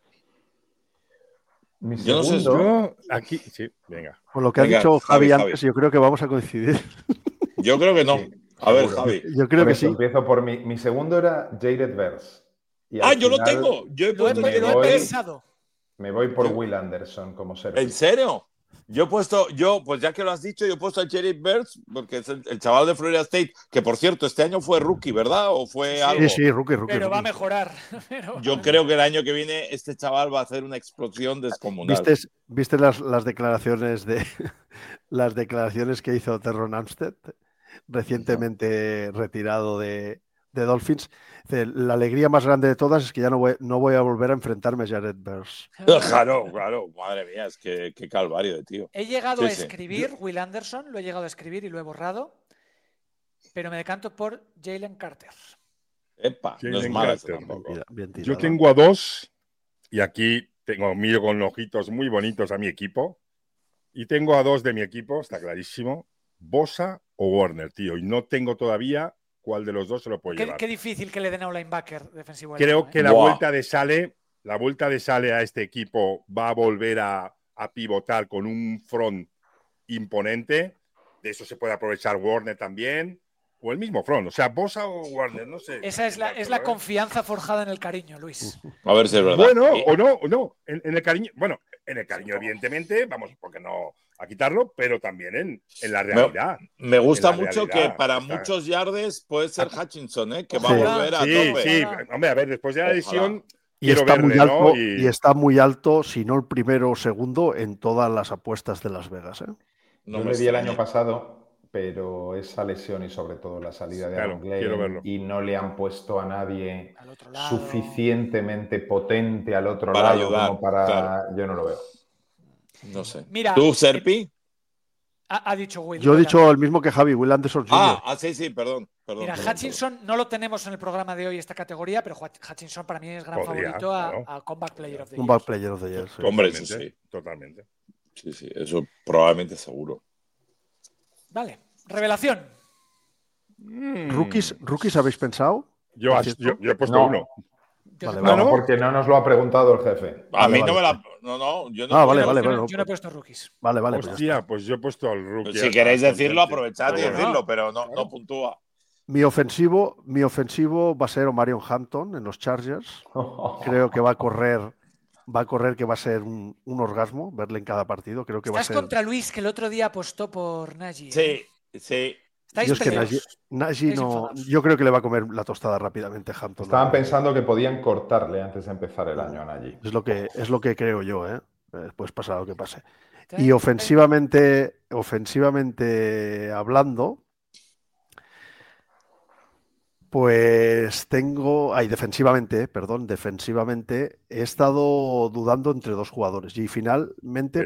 Mi Yo no sé, segundo, Yo aquí, sí, venga. Con lo que ha Venga, dicho Javi, Javi antes, Javi. yo creo que vamos a coincidir. yo creo que no. Sí, A ver, seguro. Javi. Yo creo por que eso sí. empiezo por mi segundo era Jared Verse. Y Ah, al yo lo final tengo. Yo he Lo he, puesto me lo he voy- pensado. Me voy por Yo- Will Anderson como Serpi. ¿En serio? Pues ya que lo has dicho, yo he puesto a Sheriff Burns, porque es el chaval de Florida State, que por cierto, este año fue rookie, ¿verdad? ¿O fue algo? Sí, rookie. Pero va a rookie. mejorar. Yo creo que el año que viene este chaval va a hacer una explosión descomunal. ¿Viste las declaraciones las declaraciones que hizo Terron Armstead, recientemente retirado de Dolphins? Dice, la alegría más grande de todas es que ya no voy a volver a enfrentarme a Jared Verse. Claro, madre mía, es que qué calvario de tío. He llegado a escribir Will Anderson, lo he llegado a escribir y lo he borrado, pero me decanto por Jalen Carter. Epa, no es mala tampoco. Bien Yo tengo a 2 y aquí miro con ojitos muy bonitos a mi equipo y tengo a 2 de mi equipo, está clarísimo, Bosa o Warner, tío, y no tengo todavía cuál de los dos se lo puede llevar. Qué difícil que le den a un linebacker defensivo. Creo que la vuelta de Sale a este equipo va a volver a pivotar con un front imponente. De eso se puede aprovechar Warner también. O el mismo front. O sea, Bosa o Warner, no sé. Esa es la confianza forjada en el cariño, Luis. A ver si es verdad. Bueno, o no. En el cariño, evidentemente, vamos, porque no a quitarlo, pero también en la realidad. Me gusta mucho que para muchos yardes puede ser Hutchinson, que va a volver a tope. Sí, hombre, a ver, después de la lesión. Y está muy alto, y está muy alto, si no el primero o segundo, en todas las apuestas de Las Vegas. Yo le di el año pasado, pero esa lesión y sobre todo la salida de Aaron Glenn y no le han puesto a nadie suficientemente potente al otro para lado ayudar, como para... Claro. Yo no lo veo. No sé. Mira, ¿tú, Serpi? Ha dicho Will. Yo he dicho el mismo que Javi, Will Anderson Jr. Sí, perdón. Mira, Hutchinson no lo tenemos en el programa de hoy, esta categoría, pero Hutchinson para mí es gran favorito a Comeback Player of the Year. Comeback Player of the Year, sí. Hombre, sí. Totalmente. Sí, eso probablemente seguro. Vale, revelación. ¿Rookies habéis pensado? Yo he puesto uno. Vale, porque no nos lo ha preguntado el jefe. A mí no me la... No, yo no. Yo no he puesto rookies. Vale. Hostia, pues yo he puesto al rookie. Si queréis decirlo, aprovechad y decirlo, pero no puntúa. Mi ofensivo va a ser Omarion Hampton en los Chargers. Creo que va a correr, que va a ser un orgasmo verle en cada partido. Creo que va a ser... contra Luis, que el otro día apostó por Najee. Sí. Yo es que Najee no, yo creo que le va a comer la tostada rápidamente a Hampton. Estaban pensando que podían cortarle antes de empezar el año a Najee. Es lo que creo yo, pues pasa lo que pase. Y ofensivamente hablando, pues defensivamente he estado dudando entre dos jugadores y finalmente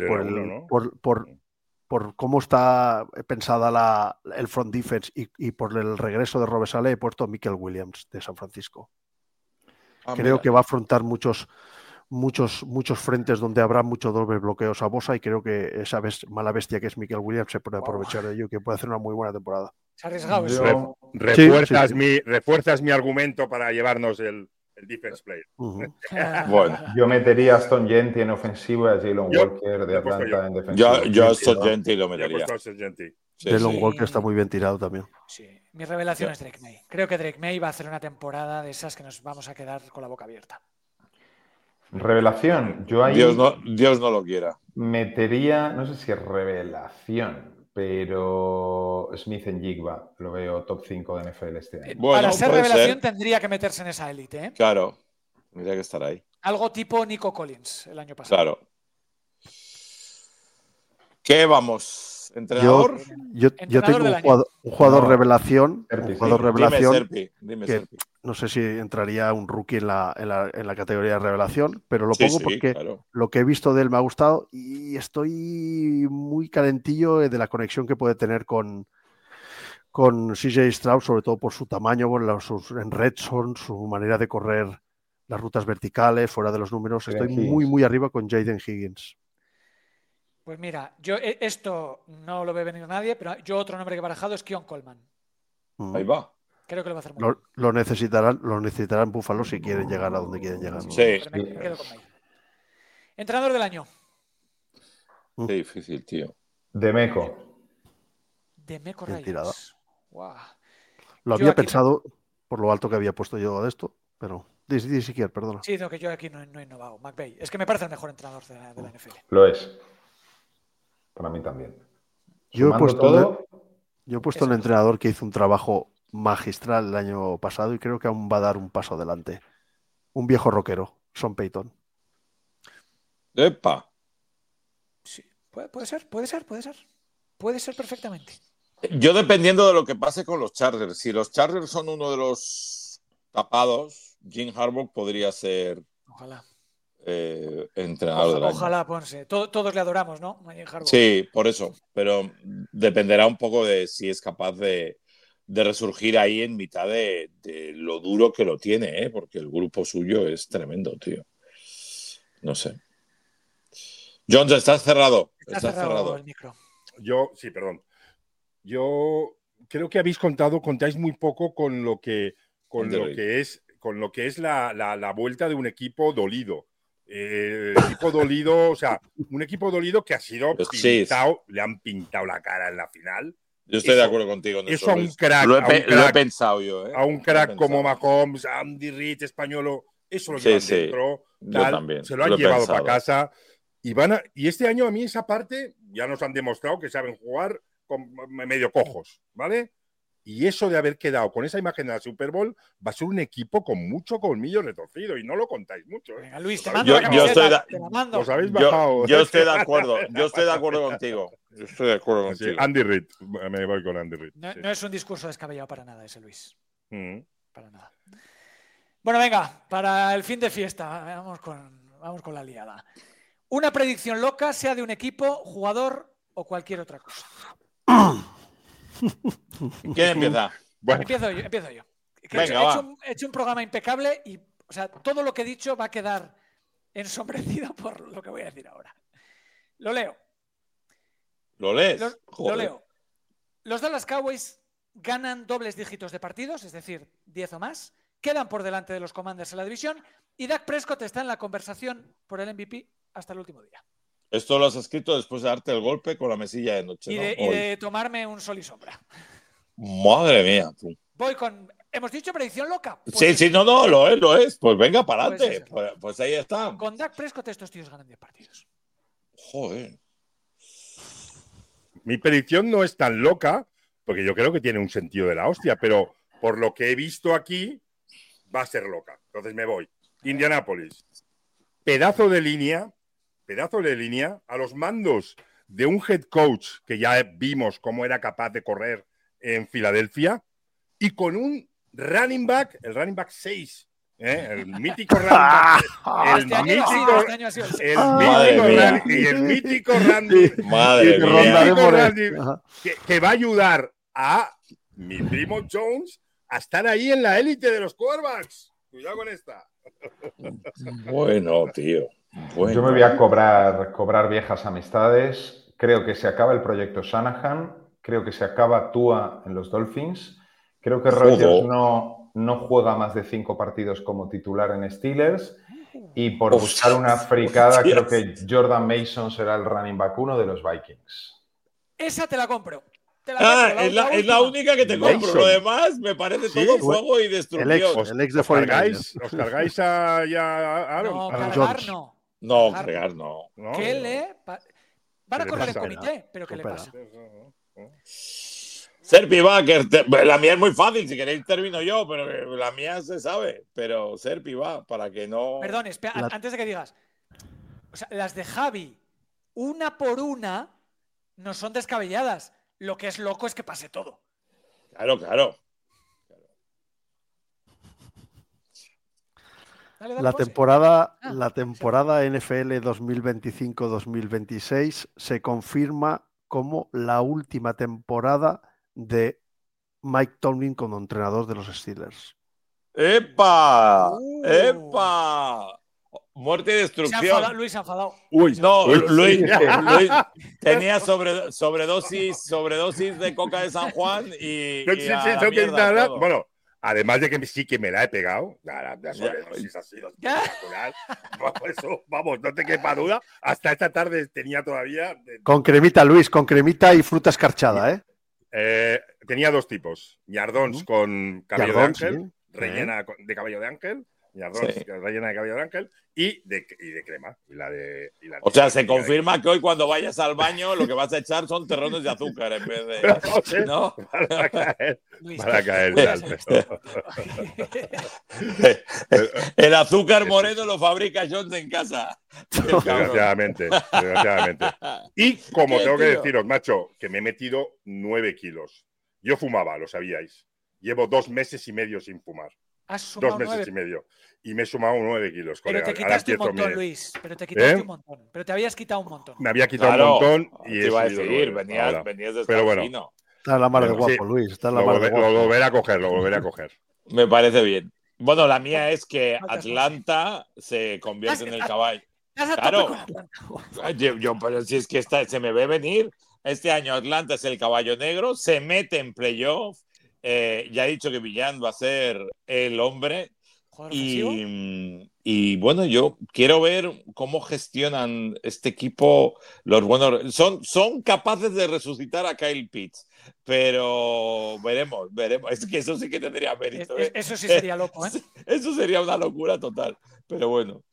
por cómo está pensada el front defense y por el regreso de Robert Saleh he puesto a Michael Williams de San Francisco. Creo que va a afrontar muchos frentes donde habrá muchos dobles bloqueos a Bosa y creo que esa mala bestia que es Michael Williams se puede aprovechar de ello, que puede hacer una muy buena temporada. Se ha arriesgado eso. Refuerzas mi argumento para llevarnos el defense player. Bueno, yo metería a Aston Genty en ofensivo y a Jalen Walker de Atlanta en defensivo. Yo a Aston Genty lo metería. Jalen Walker está muy bien tirado también. Sí. Mi revelación es Drake May. Creo que Drake May va a hacer una temporada de esas que nos vamos a quedar con la boca abierta. Revelación, yo ahí Dios no lo quiera. Metería, no sé si es revelación, pero Smith-Njigba lo veo top 5 de NFL este año. Bueno, para ser revelación tendría que meterse en esa élite. Claro, tendría que estar ahí. Algo tipo Nico Collins el año pasado. Claro. ¿Qué vamos? ¿Entrenador? Yo tengo un jugador revelación. Dime, que Serpi. No sé si entraría un rookie en la categoría de revelación, pero lo pongo porque lo que he visto de él me ha gustado y estoy muy calentillo de la conexión que puede tener con CJ Stroud, sobre todo por su tamaño, en red zone, su manera de correr las rutas verticales, fuera de los números. Estoy muy arriba con Jaden Higgins. Pues mira, yo esto no lo ve venir nadie, pero yo otro nombre que he barajado es Keon Coleman. Ahí va. Creo que lo va a hacer muy bien. Lo necesitarán Buffalo si quieren llegar a donde quieren llegar. Sí. Me quedo con May. Entrenador del año. Qué difícil, tío. Demeco Ryans. Wow. Lo había pensado por lo alto que había puesto yo de esto, pero si quieres, perdona. Sí, no, que yo aquí no he innovado. McVay. Es que me parece el mejor entrenador de la NFL. Lo es. Para mí también. Yo he Sumando puesto, todo, yo he puesto un entrenador que hizo un trabajo magistral el año pasado y creo que aún va a dar un paso adelante. Un viejo rockero, Sean Payton. Epa. Sí, puede ser, puede ser, puede ser. Puede ser perfectamente. Yo dependiendo de lo que pase con los Chargers, si los Chargers son uno de los tapados, Jim Harbaugh podría ser Ojalá. entrenador del año. Ojalá, Ponce. Todos le adoramos, ¿no? A Jim Harbaugh. Sí, por eso. Pero dependerá un poco de si es capaz de resurgir ahí en mitad de lo duro que lo tiene, ¿eh? Porque el grupo suyo es tremendo, tío. No sé. Jones, estás cerrado. Está cerrado el micro. Sí, perdón. Yo creo que contáis muy poco con lo que es la vuelta de un equipo dolido. Equipo dolido, o sea, un equipo dolido que ha sido pintado, le han pintado la cara en la final. Yo estoy de acuerdo contigo en eso. A un crack. Lo he pensado yo, ¿eh? A un crack como Mahomes, Andy Reid, Españolo, eso lo llevan dentro. Yo también. Se lo han llevado para casa. Y este año a mí esa parte ya nos han demostrado que saben jugar medio cojos, ¿vale? Y eso de haber quedado con esa imagen de la Super Bowl va a ser un equipo con mucho colmillo retorcido y no lo contáis mucho, ¿eh? Venga, Luis, te mando la camiseta, te la mando. Os habéis bajado. Yo estoy de acuerdo. Yo estoy de acuerdo contigo. Yo estoy de acuerdo contigo. Andy Reid. Me voy con Andy Reid. No es un discurso descabellado para nada ese, Luis. Para nada. Bueno, venga, para el fin de fiesta, vamos con la liada. Una predicción loca, sea de un equipo, jugador o cualquier otra cosa. ¿Quién empieza? Bueno. Empiezo yo. Venga, he hecho un programa impecable y, o sea, todo lo que he dicho va a quedar ensombrecido por lo que voy a decir ahora. Lo leo. ¿Lo lees? Lo leo. Los Dallas Cowboys ganan dobles dígitos de partidos, es decir, 10 o más, quedan por delante de los Commanders en la división y Dak Prescott está en la conversación por el MVP hasta el último día. Esto lo has escrito después de darte el golpe con la mesilla de noche, y de tomarme un sol y sombra. Madre mía. Tú. Voy con... ¿Hemos dicho predicción loca? Pues sí, no, lo es. Pues venga, para adelante. Pues ahí está. Con Dak Prescott estos tíos ganan 10 partidos. Joder. Mi predicción no es tan loca, porque yo creo que tiene un sentido de la hostia, pero por lo que he visto aquí, va a ser loca. Entonces me voy. Indianapolis. Pedazo de línea, a los mandos de un head coach que ya vimos cómo era capaz de correr en Filadelfia, y con un running back, el running back 6, el mítico running back, el mítico Randy, que va a ayudar a mi primo Jones a estar ahí en la élite de los quarterbacks. Cuidado con esta. Bueno, tío. Bueno. Yo me voy a cobrar viejas amistades. Creo que se acaba el proyecto Shanahan. Creo que se acaba Tua en los Dolphins. Creo que Rodgers no juega más de 5 partidos como titular en Steelers. Y por buscar una fricada, creo que Jordan Mason será el running back 1 de los Vikings. Esa te la compro. Es la única que te compro. Lo demás me parece todo fuego y destrucción. El ex de ¿Os cargáis a Aaron? No, cargar no. No, cargar no. ¿Qué le van a correr el comité, pero ¿qué le pasa? Serpi va, que la mía es muy fácil. Si queréis termino yo, pero la mía se sabe. Pero Serpi va, para que no... Perdón, espera, antes de que digas. O sea, las de Javi, una por una, no son descabelladas. Lo que es loco es que pase todo. Claro. Dale, la temporada NFL 2025-2026 se confirma como la última temporada de Mike Tomlin como entrenador de los Steelers. ¡Epa! Muerte y destrucción. Luis se ha enfadado. Luis tenía sobredosis de coca de San Juan y bueno, además de que sí que me la he pegado, la sobredosis ha sido espectacular. Vamos, no te quepa duda. Hasta esta tarde tenía todavía... Con cremita, Luis, con cremita y fruta escarchada, ¿eh? Tenía 2 tipos. Yardons con cabello de ángel, rellena de cabello de ángel, y arroz Sí. rellena de caviar ángel y de crema. O sea, se confirma que hoy cuando vayas al baño lo que vas a echar son terrones de azúcar en vez de... ¿No? Luis, Para caer te al cuidas, pelo. El azúcar moreno lo fabrica Jones en casa. Desgraciadamente. Y como ¿Qué, tengo que tío? deciros, macho, que me he metido 9 kilos. Yo fumaba, lo sabíais. Llevo 2 meses y medio sin fumar. Has 2 sumado meses 9. y medio. Y me he sumado 9 kilos, Pero colega. te Ahora quitaste un empiezo montón, Luis. Pero te quitaste un montón. Pero te habías quitado un montón. Me había quitado Claro, un montón y te he iba a subido decir, 9 venías ahora. de estar Pero bueno, fino. Está en la mar de Bueno, guapo, sí. Luis. Está en la Lo mar de guapo. volveré a coger. Me parece bien. Bueno, la mía es que Faltas Atlanta se convierte en el caballo. Estás a Claro. tope con Atlanta. Pero si es que se me ve venir. Este año Atlanta es el caballo negro, se mete en playoff. Ya he dicho que Villan va a ser el hombre. Jugador ofensivo. Y bueno, yo quiero ver cómo gestionan este equipo. Los buenos son capaces de resucitar a Kyle Pitts, pero veremos. Es que eso sí que tendría mérito. Eso sí sería loco, ¿eh? Eso sería una locura total. Pero bueno.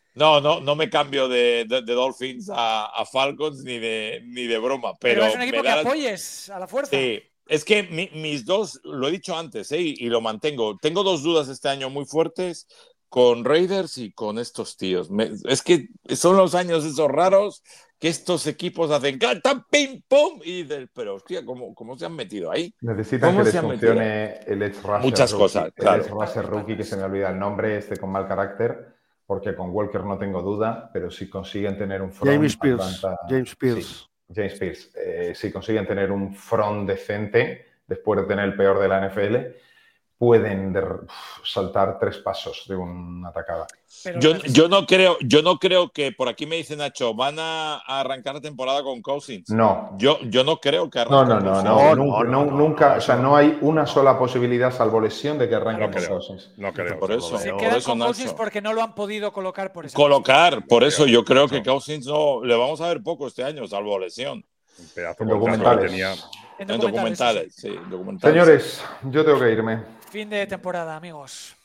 No me cambio de Dolphins a Falcons ni de broma. Pero es un equipo que apoyes a la fuerza. Sí, es que mis dos, lo he dicho antes, y lo mantengo. Tengo 2 dudas este año muy fuertes con Raiders y con estos tíos. Es que son los años esos raros que estos equipos hacen tan pim pum pero hostia, ¿cómo se han metido ahí? Necesitan que les funcione el edge rusher muchas rookie, cosas, claro. El edge rusher rookie, que se me olvida el nombre, con mal carácter, porque con Walker no tengo duda, pero si consiguen tener un front... James Pierce. James Pierce. Si consiguen tener un front decente, después de tener el peor de la NFL, pueden saltar 3 pasos de una atacada. Yo no creo que, por aquí me dice Nacho, van a arrancar la temporada con Cousins. No. Yo no creo que arranquen nunca. O sea, no hay una sola posibilidad, salvo lesión, de que arranquen con Cousins. No creo. Por eso. Se quedan con Cousins porque no lo han podido colocar por eso. Por eso yo creo que Cousins no le vamos a ver poco este año, salvo lesión. Un pedazo en documentales. En documentales, sí. Señores, yo tengo que irme. Fin de temporada, amigos.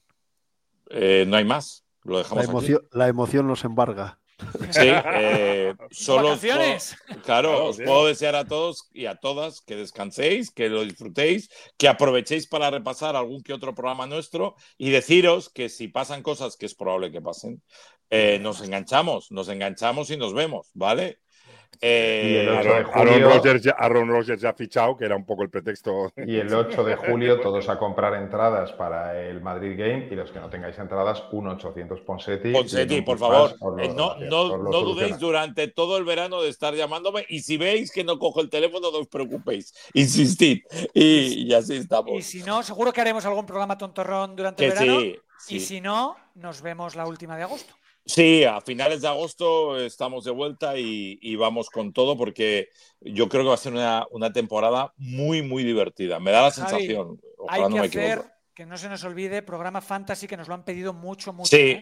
No hay más. Lo dejamos aquí. La emoción nos embarga. Sí, solo os puedo desear a todos y a todas que descanséis, que lo disfrutéis, que aprovechéis para repasar algún que otro programa nuestro y deciros que si pasan cosas, que es probable que pasen, nos enganchamos y nos vemos, ¿vale? Y el 8 de julio, Aaron Rodgers ya ha fichado, que era un poco el pretexto. Y el 8 de julio todos a comprar entradas para el Madrid Game, y los que no tengáis entradas, 1-800 Ponsetti, por favor. No dudéis durante todo el verano de estar llamándome, y si veis que no cojo el teléfono, no os preocupéis. Insistid. Y así estamos. Y si no, seguro que haremos algún programa tontorrón durante el verano. Sí. Y si no, nos vemos la última de agosto. Sí, a finales de agosto estamos de vuelta y vamos con todo, porque yo creo que va a ser una temporada muy, muy divertida. Me da la sensación. Ojalá hay que hacer, que no se nos olvide, programa fantasy, que nos lo han pedido mucho. Sí.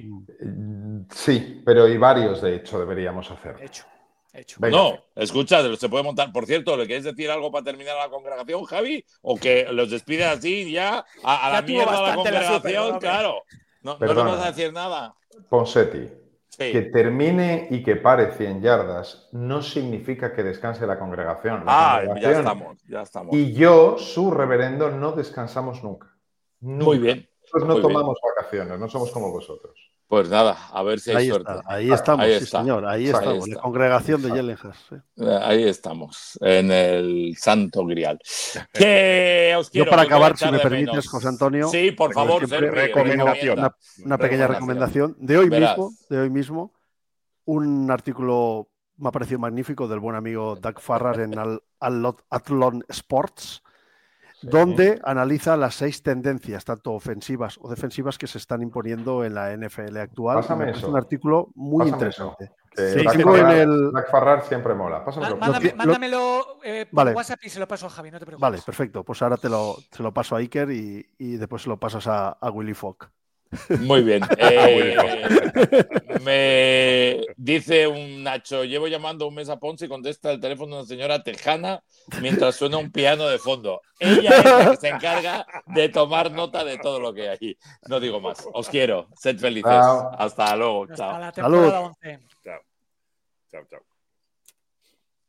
Sí, pero y varios, de hecho, deberíamos hacer. Hecho. No, escucha, se puede montar. Por cierto, ¿le quieres decir algo para terminar la congregación, Javi? ¿O que los despides así ya a la mierda la congregación? Claro. No le vas a decir nada. Ponsetti, que termine y que pare 100 yardas no significa que descanse la congregación. Ya estamos. Y yo, su reverendo, no descansamos nunca. Muy bien. Nosotros no tomamos vacaciones, no somos como vosotros. Pues nada, a ver si hay suerte. Ahí estamos, sí, señor. Ahí estamos, la congregación de Yellenhas. Ahí estamos, en el Santo Grial. Que os quiero. Yo, para acabar, si me permites, José Antonio. Sí, por favor, una pequeña recomendación. De hoy mismo, un artículo me ha parecido magnífico del buen amigo Doug Farrar en Athlon Sports, donde analiza las 6 tendencias, tanto ofensivas o defensivas, que se están imponiendo en la NFL actual. Es un artículo muy interesante. Doug Farrar siempre mola. Mándamelo por WhatsApp y se lo paso a Javi, no te preocupes. Vale, perfecto. Pues ahora se lo paso a Iker y después se lo pasas a Willy Fogg. Muy bien. Me dice un Nacho, llevo llamando un mes a Ponce y contesta el teléfono de una señora tejana mientras suena un piano de fondo. Ella es la que se encarga de tomar nota de todo lo que hay. No digo más. Os quiero. Sed felices. Chao. Hasta luego. Chao. Hasta la temporada 11. Chao. Chao, chao.